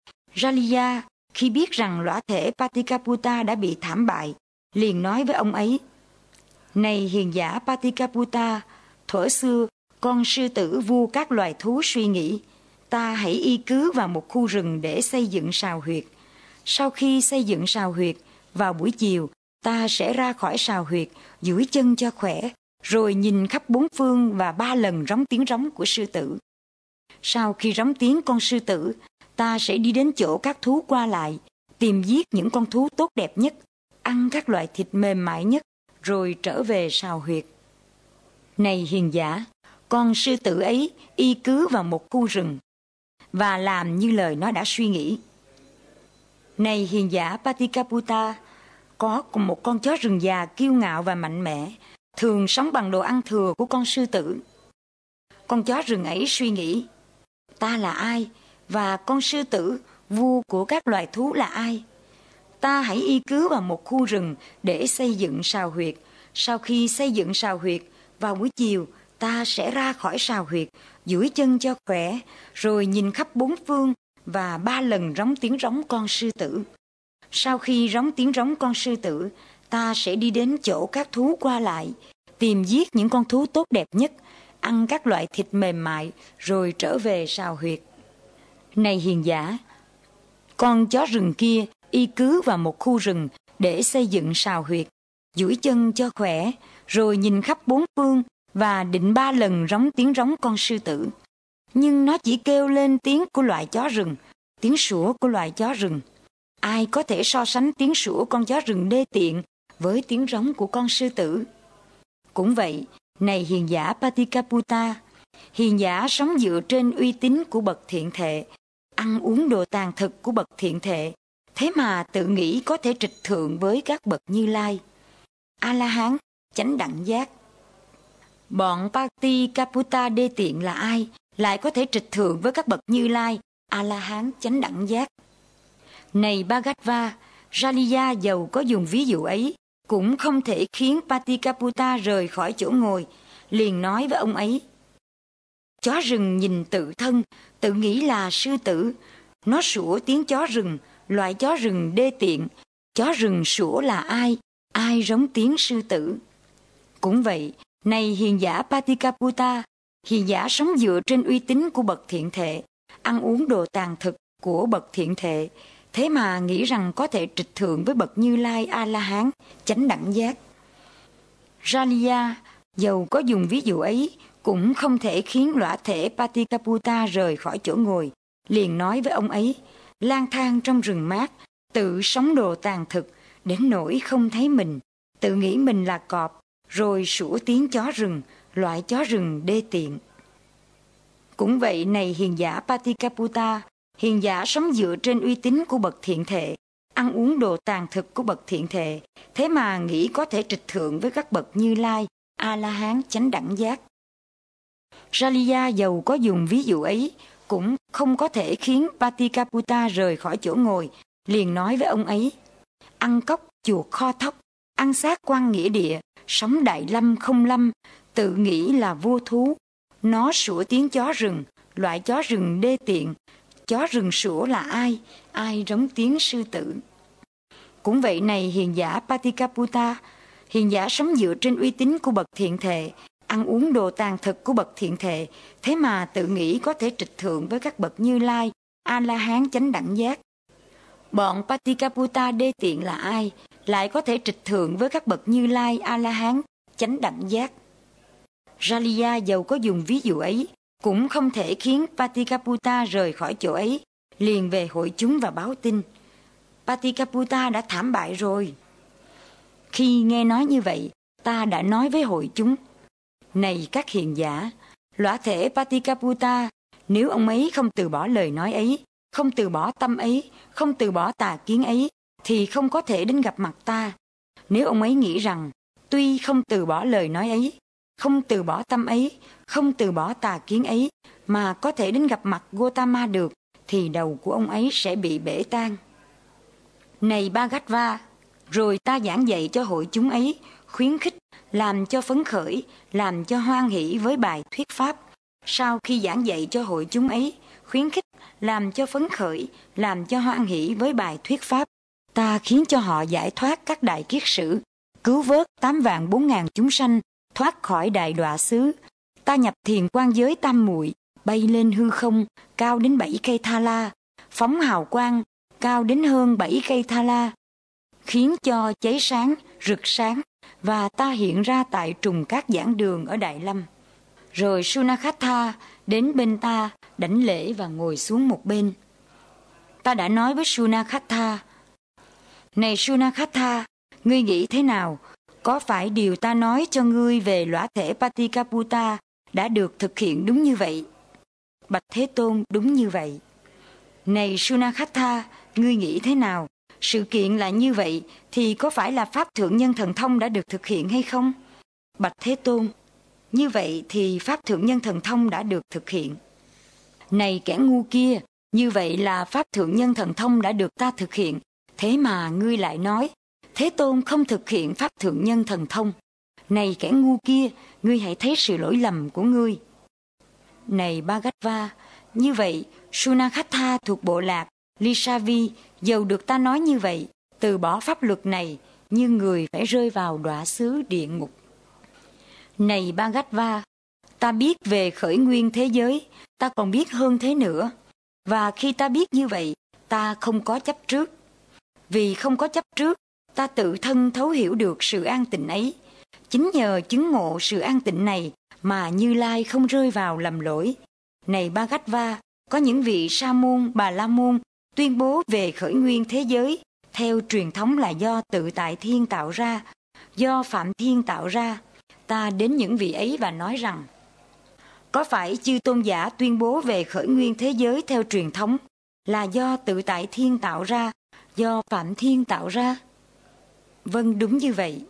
Raliya khi biết rằng lõa thể Patikaputa đã bị thảm bại, liền nói với ông ấy: này hiền giả Patikaputa, thuở xưa con sư tử vua các loài thú suy nghĩ: ta hãy y cứ vào một khu rừng để xây dựng sào huyệt. Sau khi xây dựng sào huyệt, vào buổi chiều ta sẽ ra khỏi sào huyệt, duỗi chân cho khỏe, rồi nhìn khắp bốn phương và ba lần rống tiếng rống của sư tử. Sau khi rống tiếng con sư tử, ta sẽ đi đến chỗ các thú qua lại, tìm giết những con thú tốt đẹp nhất, ăn các loại thịt mềm mại nhất, rồi trở về sào huyệt. Này hiền giả, con sư tử ấy y cứ vào một khu rừng và làm như lời nó đã suy nghĩ. Này hiền giả Patikaputa, có một con chó rừng già kiêu ngạo và mạnh mẽ, thường sống bằng đồ ăn thừa của con sư tử. Con chó rừng ấy suy nghĩ: ta là ai, và con sư tử, vua của các loài thú là ai? Ta hãy y cứ vào một khu rừng để xây dựng sào huyệt. Sau khi xây dựng sào huyệt, vào buổi chiều ta sẽ ra khỏi sào huyệt, duỗi chân cho khỏe, rồi nhìn khắp bốn phương và ba lần rống tiếng rống con sư tử. Sau khi rống tiếng rống con sư tử, ta sẽ đi đến chỗ các thú qua lại, tìm giết những con thú tốt đẹp nhất, ăn các loại thịt mềm mại, rồi trở về sào huyệt. Này hiền giả, con chó rừng kia y cứ vào một khu rừng để xây dựng sào huyệt, duỗi chân cho khỏe, rồi nhìn khắp bốn phương và định ba lần rống tiếng rống con sư tử. Nhưng nó chỉ kêu lên tiếng của loại chó rừng, tiếng sủa của loại chó rừng. Ai có thể so sánh tiếng sủa con chó rừng đê tiện với tiếng rống của con sư tử? Cũng vậy, này hiền giả Patikaputa, hiền giả sống dựa trên uy tín của bậc thiện thệ, ăn uống đồ tàn thực của bậc thiện thệ, thế mà tự nghĩ có thể trịch thượng với các bậc Như Lai, A-la-hán, chánh đẳng giác. Bọn Patikaputa đê tiện là ai, lại có thể trịch thượng với các bậc Như Lai, A-la-hán, chánh đẳng giác? Này Bhagatva, Raliya dầu có dùng ví dụ ấy, cũng không thể khiến Patikaputa rời khỏi chỗ ngồi, liền nói với ông ấy: chó rừng nhìn tự thân, tự nghĩ là sư tử. Nó sủa tiếng chó rừng, loại chó rừng đê tiện. Chó rừng sủa là ai, ai rống tiếng sư tử? Cũng vậy, này hiền giả Patikaputa, hiền giả sống dựa trên uy tín của bậc thiện thệ, ăn uống đồ tàn thực của bậc thiện thệ, thế mà nghĩ rằng có thể trịch thượng với bậc Như Lai, A-la-hán, chánh đẳng giác. Raliya dầu có dùng ví dụ ấy, cũng không thể khiến lõa thể Patikaputa rời khỏi chỗ ngồi, liền nói với ông ấy: lang thang trong rừng mát, tự sống đồ tàn thực, đến nỗi không thấy mình, tự nghĩ mình là cọp, rồi sủa tiếng chó rừng, loại chó rừng đê tiện. Cũng vậy này hiền giả Patikaputa, hiền giả sống dựa trên uy tín của bậc thiện thệ, ăn uống đồ tàn thực của bậc thiện thệ, thế mà nghĩ có thể trịch thượng với các bậc Như Lai, A-la-hán chánh đẳng giác. Raliya dầu có dùng ví dụ ấy, cũng không có thể khiến Patikaputa rời khỏi chỗ ngồi, liền nói với ông ấy: ăn cóc, chuột kho thóc, ăn xác quan nghĩa địa, sống đại lâm không lâm, tự nghĩ là vô thú. Nó sủa tiếng chó rừng, loại chó rừng đê tiện. Chó rừng sủa là ai? Ai rống tiếng sư tử? Cũng vậy này hiền giả Patikaputa, hiền giả sống dựa trên uy tín của bậc thiện thệ, ăn uống đồ tàn thực của bậc thiện thệ, thế mà tự nghĩ có thể trịch thượng với các bậc Như Lai, A-la-hán chánh đẳng giác. Bọn Patikaputa đê tiện là ai? Lại có thể trịch thượng với các bậc Như Lai, A-la-hán chánh đẳng giác. Raliya dầu có dùng ví dụ ấy, cũng không thể khiến Patikaputa rời khỏi chỗ ấy, liền về hội chúng và báo tin: Patikaputa đã thảm bại rồi. Khi nghe nói như vậy, ta đã nói với hội chúng: này các hiền giả, lõa thể Patikaputa, nếu ông ấy không từ bỏ lời nói ấy, không từ bỏ tâm ấy, không từ bỏ tà kiến ấy, thì không có thể đến gặp mặt ta. Nếu ông ấy nghĩ rằng tuy không từ bỏ lời nói ấy, không từ bỏ tâm ấy, không từ bỏ tà kiến ấy, mà có thể đến gặp mặt Gotama được, thì đầu của ông ấy sẽ bị bể tan. Này Bhagatva, rồi ta giảng dạy cho hội chúng ấy, khuyến khích, làm cho phấn khởi, làm cho hoan hỷ với bài thuyết pháp. Sau khi giảng dạy cho hội chúng ấy, khuyến khích, làm cho phấn khởi, làm cho hoan hỷ với bài thuyết pháp, ta khiến cho họ giải thoát các đại kiết sử, cứu vớt tám vạn bốn ngàn chúng sanh, thoát khỏi đại đọa xứ. Ta nhập thiền quan giới tam muội, bay lên hư không, cao đến bảy cây tha la, phóng hào quang, cao đến hơn bảy cây tha la, khiến cho cháy sáng, rực sáng, và ta hiện ra tại trùng các giảng đường ở Đại Lâm. Rồi Sunakhatha đến bên ta, đảnh lễ và ngồi xuống một bên. Ta đã nói với Sunakhatha: này Sunakhatha, ngươi nghĩ thế nào? Có phải điều ta nói cho ngươi về lõa thể Patikaputa đã được thực hiện đúng như vậy? Bạch Thế Tôn, đúng như vậy. Này Sunakhatha, ngươi nghĩ thế nào? Sự kiện là như vậy, thì có phải là Pháp Thượng Nhân Thần Thông đã được thực hiện hay không? Bạch Thế Tôn, như vậy thì Pháp Thượng Nhân Thần Thông đã được thực hiện. Này kẻ ngu kia, như vậy là Pháp Thượng Nhân Thần Thông đã được ta thực hiện, thế mà ngươi lại nói Thế Tôn không thực hiện Pháp Thượng Nhân Thần Thông. Này kẻ ngu kia, ngươi hãy thấy sự lỗi lầm của ngươi. Này Bhagatva, như vậy Sunakhatha thuộc bộ lạc Lisavi, dầu được ta nói như vậy, từ bỏ pháp luật này, như người phải rơi vào đọa xứ địa ngục. Này Bhagatva, ta biết về khởi nguyên thế giới, ta còn biết hơn thế nữa. Và khi ta biết như vậy, ta không có chấp trước. Vì không có chấp trước, ta tự thân thấu hiểu được sự an tịnh ấy. Chính nhờ chứng ngộ sự an tịnh này mà Như Lai không rơi vào lầm lỗi. Này Bhagatva, có những vị Sa môn, Bà La môn tuyên bố về khởi nguyên thế giới theo truyền thống là do tự tại thiên tạo ra, do Phạm Thiên tạo ra. Ta đến những vị ấy và nói rằng: có phải chư tôn giả tuyên bố về khởi nguyên thế giới theo truyền thống là do tự tại thiên tạo ra, do Phạm Thiên tạo ra? Vâng, đúng như vậy.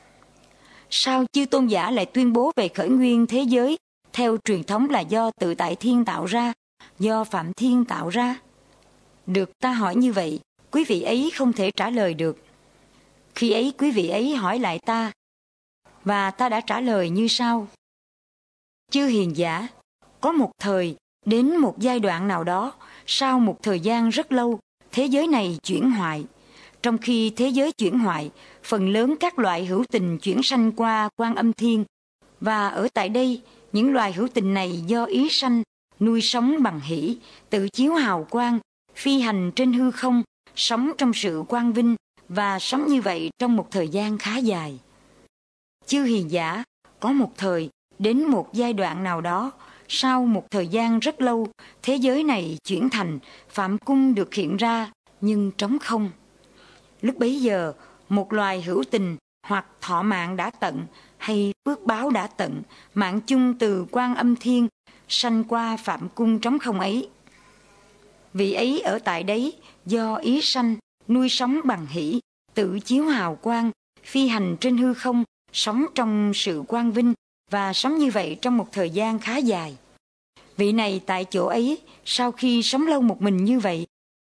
Sao chư tôn giả lại tuyên bố về khởi nguyên thế giới theo truyền thống là do tự tại thiên tạo ra, do Phạm Thiên tạo ra? Được ta hỏi như vậy, quý vị ấy không thể trả lời được. Khi ấy quý vị ấy hỏi lại ta, và ta đã trả lời như sau: chư hiền giả, có một thời, đến một giai đoạn nào đó, sau một thời gian rất lâu, thế giới này chuyển hoại. Trong khi thế giới chuyển hoại, phần lớn các loại hữu tình chuyển sanh qua Quan Âm Thiên, và ở tại đây, những loài hữu tình này do ý sanh, nuôi sống bằng hỷ, tự chiếu hào quang, phi hành trên hư không, sống trong sự quang vinh, và sống như vậy trong một thời gian khá dài. Chư hiền giả, có một thời, đến một giai đoạn nào đó, sau một thời gian rất lâu, thế giới này chuyển thành Phạm Cung được hiện ra, nhưng trống không. Lúc bấy giờ, một loài hữu tình hoặc thọ mạng đã tận, hay phước báo đã tận, mạng chung từ Quan Âm Thiên, sanh qua phạm cung trống không ấy. Vị ấy ở tại đấy do ý sanh, nuôi sống bằng hỷ, tự chiếu hào quang, phi hành trên hư không, sống trong sự quang vinh và sống như vậy trong một thời gian khá dài. Vị này tại chỗ ấy, sau khi sống lâu một mình như vậy,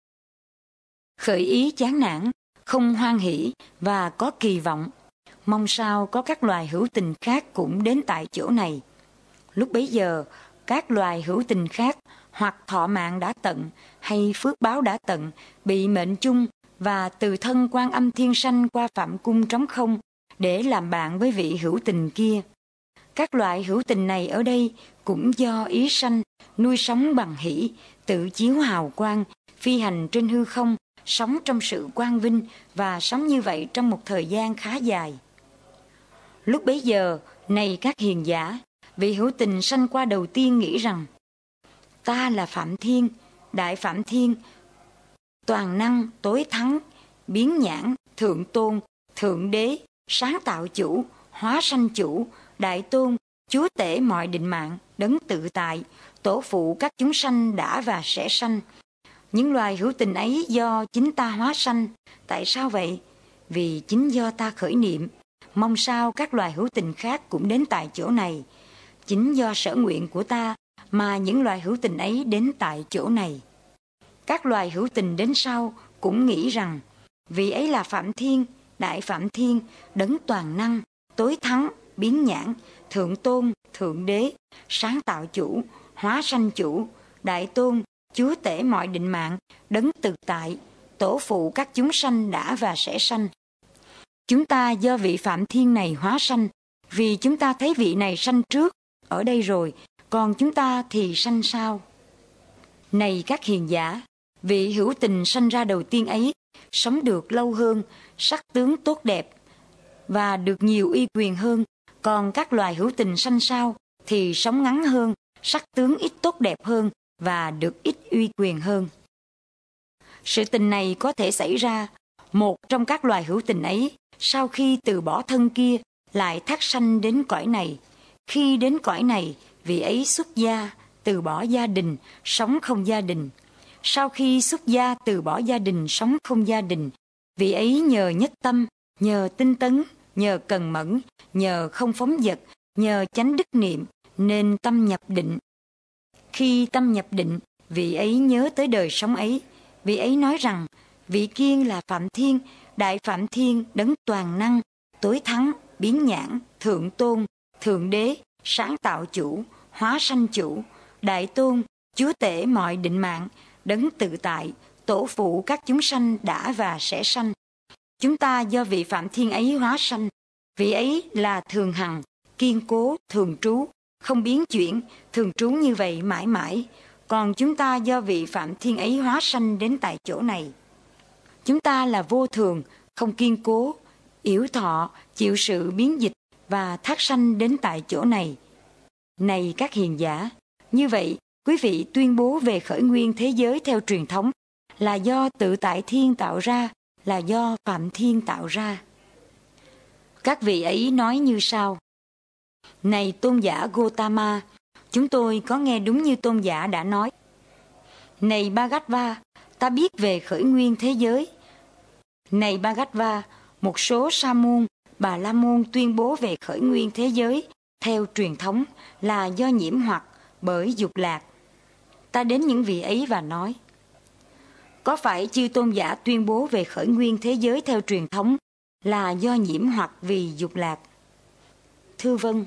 khởi ý chán nản, không hoan hỷ và có kỳ vọng, mong sao có các loài hữu tình khác cũng đến tại chỗ này. Lúc bấy giờ, các loài hữu tình khác hoặc thọ mạng đã tận hay phước báo đã tận bị mệnh chung và từ thân Quan Âm Thiên sanh qua phạm cung trống không để làm bạn với vị hữu tình kia. Các loại hữu tình này ở đây cũng do ý sanh, nuôi sống bằng hỷ, tự chiếu hào quang, phi hành trên hư không, sống trong sự quang vinh và sống như vậy trong một thời gian khá dài. Lúc bấy giờ, này các hiền giả, vị hữu tình sanh qua đầu tiên nghĩ rằng: ta là Phạm Thiên, Đại Phạm Thiên, toàn năng, tối thắng, biến nhãn, thượng tôn, thượng đế, sáng tạo chủ, hóa sanh chủ, đại tôn, chúa tể mọi định mạng, đấng tự tại, tổ phụ các chúng sanh đã và sẽ sanh. Những loài hữu tình ấy do chính ta hóa sanh. Tại sao vậy? Vì chính do ta khởi niệm, mong sao các loài hữu tình khác cũng đến tại chỗ này. Chính do sở nguyện của ta mà những loài hữu tình ấy đến tại chỗ này. Các loài hữu tình đến sau cũng nghĩ rằng vị ấy là Phạm Thiên, Đại Phạm Thiên, đấng toàn năng, tối thắng, biến nhãn, thượng tôn, thượng đế, sáng tạo chủ, hóa sanh chủ, đại tôn, chúa tể mọi định mạng, đấng tự tại, tổ phụ các chúng sanh đã và sẽ sanh. Chúng ta do vị Phạm Thiên này hóa sanh, vì chúng ta thấy vị này sanh trước, ở đây rồi, còn chúng ta thì sanh sau. Này các hiền giả, vị hữu tình sanh ra đầu tiên ấy, sống được lâu hơn, sắc tướng tốt đẹp, và được nhiều uy quyền hơn, còn các loài hữu tình sanh sau thì sống ngắn hơn, sắc tướng ít tốt đẹp hơn, và được ít uy quyền hơn. Sự tình này có thể xảy ra, một trong các loài hữu tình ấy, sau khi từ bỏ thân kia, lại thác sanh đến cõi này. Khi đến cõi này, vị ấy xuất gia, từ bỏ gia đình, sống không gia đình. Sau khi xuất gia từ bỏ gia đình, sống không gia đình, vị ấy nhờ nhất tâm, nhờ tinh tấn, nhờ cần mẫn, nhờ không phóng dật, nhờ chánh đức niệm, nên tâm nhập định. Khi tâm nhập định, vị ấy nhớ tới đời sống ấy. Vị ấy nói rằng, vị kiên là Phạm Thiên, Đại Phạm Thiên, đấng toàn năng, tối thắng, biến nhãn, thượng tôn, thượng đế, sáng tạo chủ, hóa sanh chủ, đại tôn, chúa tể mọi định mạng, đấng tự tại, tổ phụ các chúng sanh đã và sẽ sanh. Chúng ta do vị Phạm Thiên ấy hóa sanh. Vị ấy là thường hằng, kiên cố, thường trú, không biến chuyển, thường trú như vậy mãi mãi. Còn chúng ta do vị Phạm Thiên ấy hóa sanh đến tại chỗ này. Chúng ta là vô thường, không kiên cố, yểu thọ, chịu sự biến dịch và thác sanh đến tại chỗ này. Này các hiền giả, như vậy quý vị tuyên bố về khởi nguyên thế giới theo truyền thống là do tự tại thiên tạo ra, là do Phạm Thiên tạo ra. Các vị ấy nói như sau: Này tôn giả Gotama, chúng tôi có nghe đúng như tôn giả đã nói. Này Bhagattva, ta biết về khởi nguyên thế giới. Này Bhagattva, một số sa môn, bà la môn tuyên bố về khởi nguyên thế giới theo truyền thống là do nhiễm hoặc bởi dục lạc. Ta đến những vị ấy và nói: Có phải chư tôn giả tuyên bố về khởi nguyên thế giới theo truyền thống là do nhiễm hoặc vì dục lạc? Thưa vâng.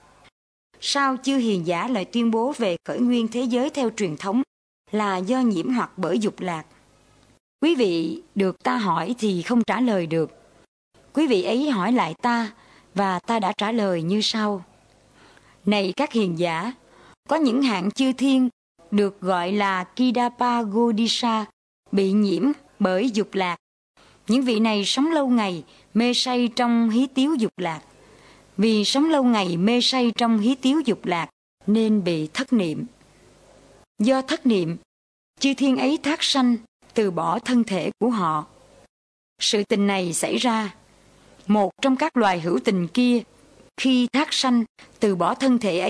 Sao chư hiền giả lại tuyên bố về khởi nguyên thế giới theo truyền thống là do nhiễm hoặc bởi dục lạc? Quý vị được ta hỏi thì không trả lời được. Quý vị ấy hỏi lại ta, và ta đã trả lời như sau. Này các hiền giả, có những hạng chư thiên được gọi là Kidapa Godisa bị nhiễm bởi dục lạc. Những vị này sống lâu ngày mê say trong hí tiếu dục lạc. Vì sống lâu ngày mê say trong hí tiếu dục lạc nên bị thất niệm. Do thất niệm, chư thiên ấy thác sanh, từ bỏ thân thể của họ. Sự tình này xảy ra, một trong các loài hữu tình kia, khi thác sanh, từ bỏ thân thể ấy,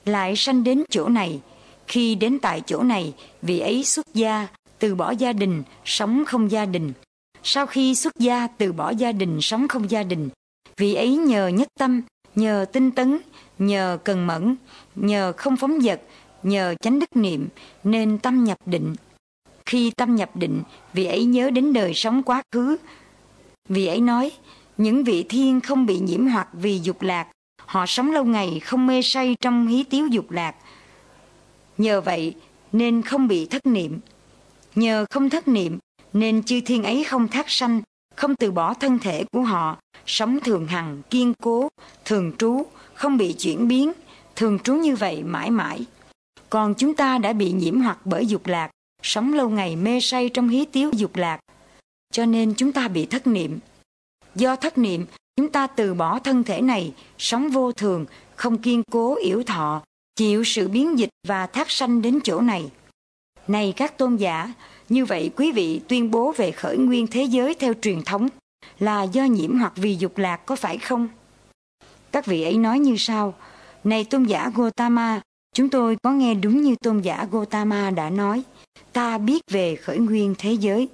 lại sanh đến chỗ này. Khi đến tại chỗ này, vị ấy xuất gia, từ bỏ gia đình, sống không gia đình. Sau khi xuất gia, từ bỏ gia đình, sống không gia đình, vị ấy nhờ nhất tâm, nhờ tinh tấn, nhờ cần mẫn, nhờ không phóng dật, nhờ chánh đức niệm, nên tâm nhập định. Khi tâm nhập định, vị ấy nhớ đến đời sống quá khứ. Vị ấy nói, những vị thiên không bị nhiễm hoặc vì dục lạc, họ sống lâu ngày không mê say trong hí tiếu dục lạc. Nhờ vậy nên không bị thất niệm. Nhờ không thất niệm nên chư thiên ấy không thác sanh, không từ bỏ thân thể của họ, sống thường hằng, kiên cố, thường trú, không bị chuyển biến, thường trú như vậy mãi mãi. Còn chúng ta đã bị nhiễm hoặc bởi dục lạc, sống lâu ngày mê say trong hí tiếu dục lạc, cho nên chúng ta bị thất niệm. Do thất niệm, chúng ta từ bỏ thân thể này, sống vô thường, không kiên cố yểu thọ, chịu sự biến dịch và thác sanh đến chỗ này. Này các tôn giả, như vậy quý vị tuyên bố về khởi nguyên thế giới theo truyền thống là do nhiễm hoặc vì dục lạc, có phải không? Các vị ấy nói như sau: Này tôn giả Gotama, chúng tôi có nghe đúng như tôn giả Gotama đã nói. Ta biết về khởi nguyên thế giới.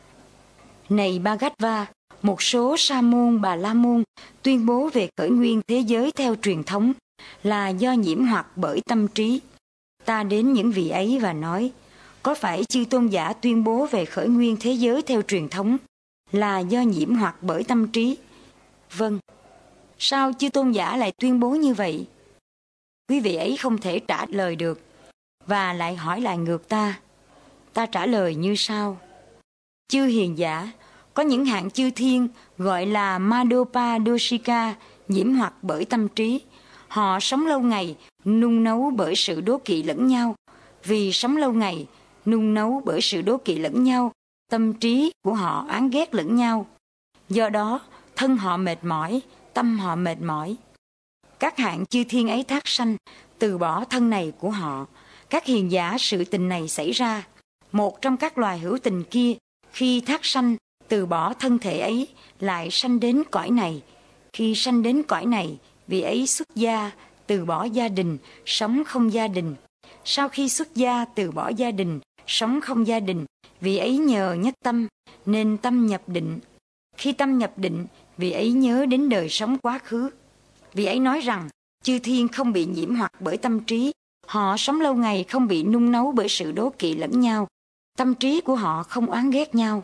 Này Bhagattva, một số sa môn bà la môn tuyên bố về khởi nguyên thế giới theo truyền thống là do nhiễm hoặc bởi tâm trí. Ta đến những vị ấy và nói, có phải chư tôn giả tuyên bố về khởi nguyên thế giới theo truyền thống là do nhiễm hoặc bởi tâm trí? Vâng. Sao chư tôn giả lại tuyên bố như vậy? Quý vị ấy không thể trả lời được và lại hỏi lại ngược ta. Ta trả lời như sau: Chư hiền giả, có những hạng chư thiên gọi là Madopa Doshika, nhiễm hoặc bởi tâm trí. Họ sống lâu ngày, nung nấu bởi sự đố kỵ lẫn nhau. Vì sống lâu ngày, nung nấu bởi sự đố kỵ lẫn nhau, tâm trí của họ oán ghét lẫn nhau. Do đó, thân họ mệt mỏi, tâm họ mệt mỏi. Các hạng chư thiên ấy thác sanh, từ bỏ thân này của họ. Các hiền giả, sự tình này xảy ra. Một trong các loài hữu tình kia, khi thác sanh, từ bỏ thân thể ấy, lại sanh đến cõi này. Khi sanh đến cõi này, vị ấy xuất gia, từ bỏ gia đình, sống không gia đình. Sau khi xuất gia, từ bỏ gia đình, sống không gia đình, vị ấy nhờ nhất tâm, nên tâm nhập định. Khi tâm nhập định, vị ấy nhớ đến đời sống quá khứ. Vị ấy nói rằng, chư thiên không bị nhiễm hoặc bởi tâm trí. Họ sống lâu ngày không bị nung nấu bởi sự đố kỵ lẫn nhau. Tâm trí của họ không oán ghét nhau.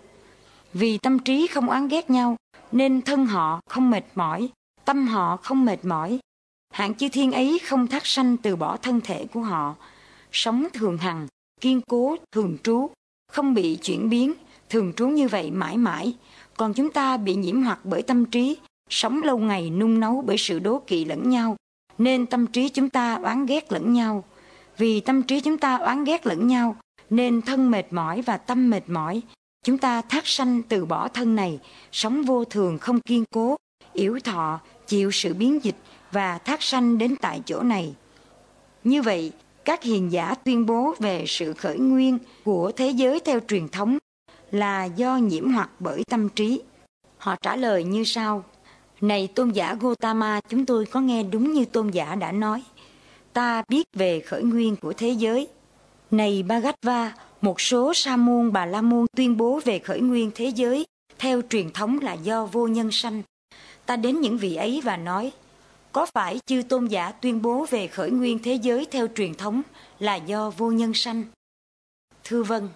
Vì tâm trí không oán ghét nhau, nên thân họ không mệt mỏi, tâm họ không mệt mỏi. Hạng chư thiên ấy không thác sanh từ bỏ thân thể của họ, sống thường hằng, kiên cố, thường trú, không bị chuyển biến, thường trú như vậy mãi mãi. Còn chúng ta bị nhiễm hoặc bởi tâm trí, sống lâu ngày nung nấu bởi sự đố kỵ lẫn nhau, nên tâm trí chúng ta oán ghét lẫn nhau. Vì tâm trí chúng ta oán ghét lẫn nhau, nên thân mệt mỏi và tâm mệt mỏi. Chúng ta thác sanh từ bỏ thân này, sống vô thường không kiên cố, yểu thọ, chịu sự biến dịch và thác sanh đến tại chỗ này. Như vậy, các hiền giả tuyên bố về sự khởi nguyên của thế giới theo truyền thống là do nhiễm hoặc bởi tâm trí. Họ trả lời như sau: Này tôn giả Gotama, chúng tôi có nghe đúng như tôn giả đã nói. Ta biết về khởi nguyên của thế giới. Này Bhagattva, một số sa môn bà la môn tuyên bố về khởi nguyên thế giới theo truyền thống là do vô nhân sanh. Ta đến những vị ấy và nói, có phải chư tôn giả tuyên bố về khởi nguyên thế giới theo truyền thống là do vô nhân sanh? Thưa vâng.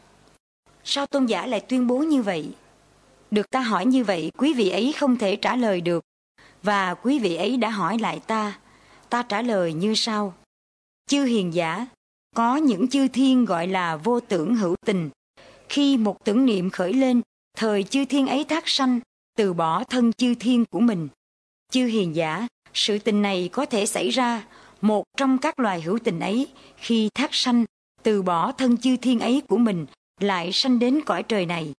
Sao tôn giả lại tuyên bố như vậy? Được ta hỏi như vậy, quý vị ấy không thể trả lời được, và quý vị ấy đã hỏi lại ta. Ta trả lời như sau: Chư hiền giả, có những chư thiên gọi là vô tưởng hữu tình. Khi một tưởng niệm khởi lên, thời chư thiên ấy thác sanh, từ bỏ thân chư thiên của mình. Chư hiền giả, sự tình này có thể xảy ra. Một trong các loài hữu tình ấy, khi thác sanh, từ bỏ thân chư thiên ấy của mình, lại sanh đến cõi trời này.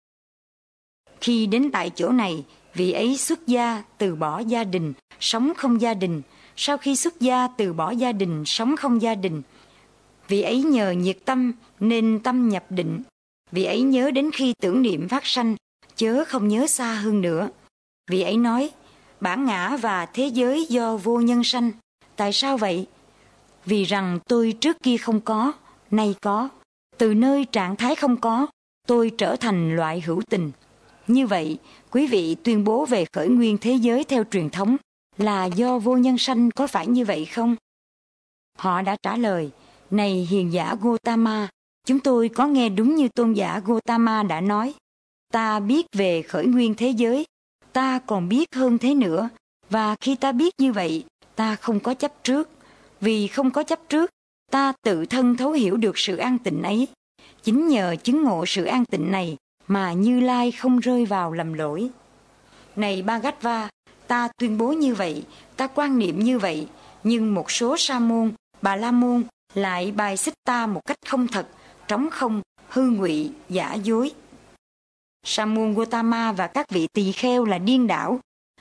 Khi đến tại chỗ này, vị ấy xuất gia, từ bỏ gia đình, sống không gia đình. Sau khi xuất gia, từ bỏ gia đình, sống không gia đình, vị ấy nhờ nhiệt tâm nên tâm nhập định. Vị ấy nhớ đến khi tưởng niệm phát sanh, chớ không nhớ xa hơn nữa. Vị ấy nói, bản ngã và thế giới do vô nhân sanh. Tại sao vậy? vì rằng tôi trước kia không có, nay có. Từ nơi trạng thái không có, tôi trở thành loại hữu tình. Như vậy, quý vị tuyên bố về khởi nguyên thế giới theo truyền thống là do vô nhân sanh, có phải như vậy không? Họ đã trả lời, này hiền giả Gotama, chúng tôi có nghe đúng như tôn giả Gotama đã nói. Ta biết về khởi nguyên thế giới, ta còn biết hơn thế nữa, và khi ta biết như vậy, ta không có chấp trước. Vì không có chấp trước, ta tự thân thấu hiểu được sự an tịnh ấy. Chính nhờ chứng ngộ sự an tịnh này mà Như Lai không rơi vào lầm lỗi. Này Bhagattva, ta tuyên bố như vậy, ta quan niệm như vậy, nhưng một số sa môn, bà la môn lại bài xích ta một cách không thật, trống không, hư ngụy, giả dối. Sa môn Gotama và các vị tỳ kheo là điên đảo.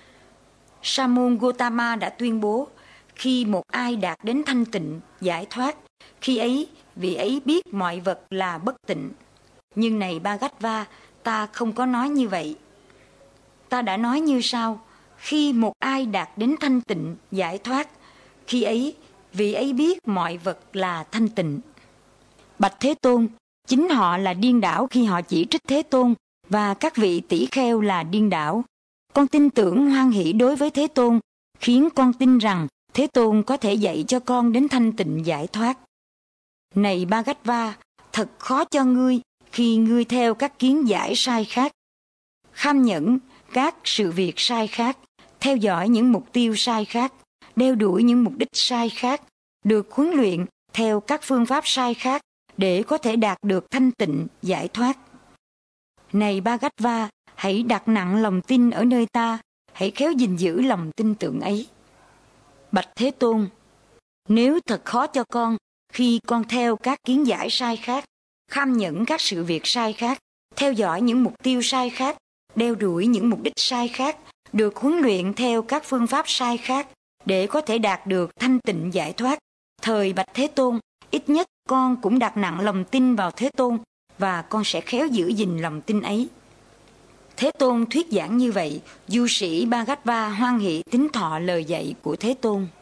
Sa môn Gotama đã tuyên bố, khi một ai đạt đến thanh tịnh, giải thoát, khi ấy vị ấy biết mọi vật là bất tịnh. Nhưng này Bhagattva, ta không có nói như vậy. Ta đã nói như sau, khi một ai đạt đến thanh tịnh, giải thoát, khi ấy vị ấy biết mọi vật là thanh tịnh. Bạch Thế Tôn, chính họ là điên đảo khi họ chỉ trích Thế Tôn, và các vị tỷ kheo là điên đảo. Con tin tưởng hoan hỷ đối với Thế Tôn, khiến con tin rằng Thế Tôn có thể dạy cho con đến thanh tịnh giải thoát. Này Bhagattva, thật khó cho ngươi khi ngươi theo các kiến giải sai khác, kham nhẫn các sự việc sai khác, theo dõi những mục tiêu sai khác, đeo đuổi những mục đích sai khác, được huấn luyện theo các phương pháp sai khác để có thể đạt được thanh tịnh giải thoát. Này Bhagattva, hãy đặt nặng lòng tin ở nơi ta, hãy khéo gìn giữ lòng tin tưởng ấy. Bạch Thế Tôn, nếu thật khó cho con khi con theo các kiến giải sai khác, kham nhẫn các sự việc sai khác, theo dõi những mục tiêu sai khác, đeo đuổi những mục đích sai khác, được huấn luyện theo các phương pháp sai khác để có thể đạt được thanh tịnh giải thoát, thời Bạch Thế Tôn, ít nhất con cũng đặt nặng lòng tin vào Thế Tôn, và con sẽ khéo giữ gìn lòng tin ấy. Thế Tôn thuyết giảng như vậy, du sĩ Bhagattva hoan hỷ tín thọ lời dạy của Thế Tôn.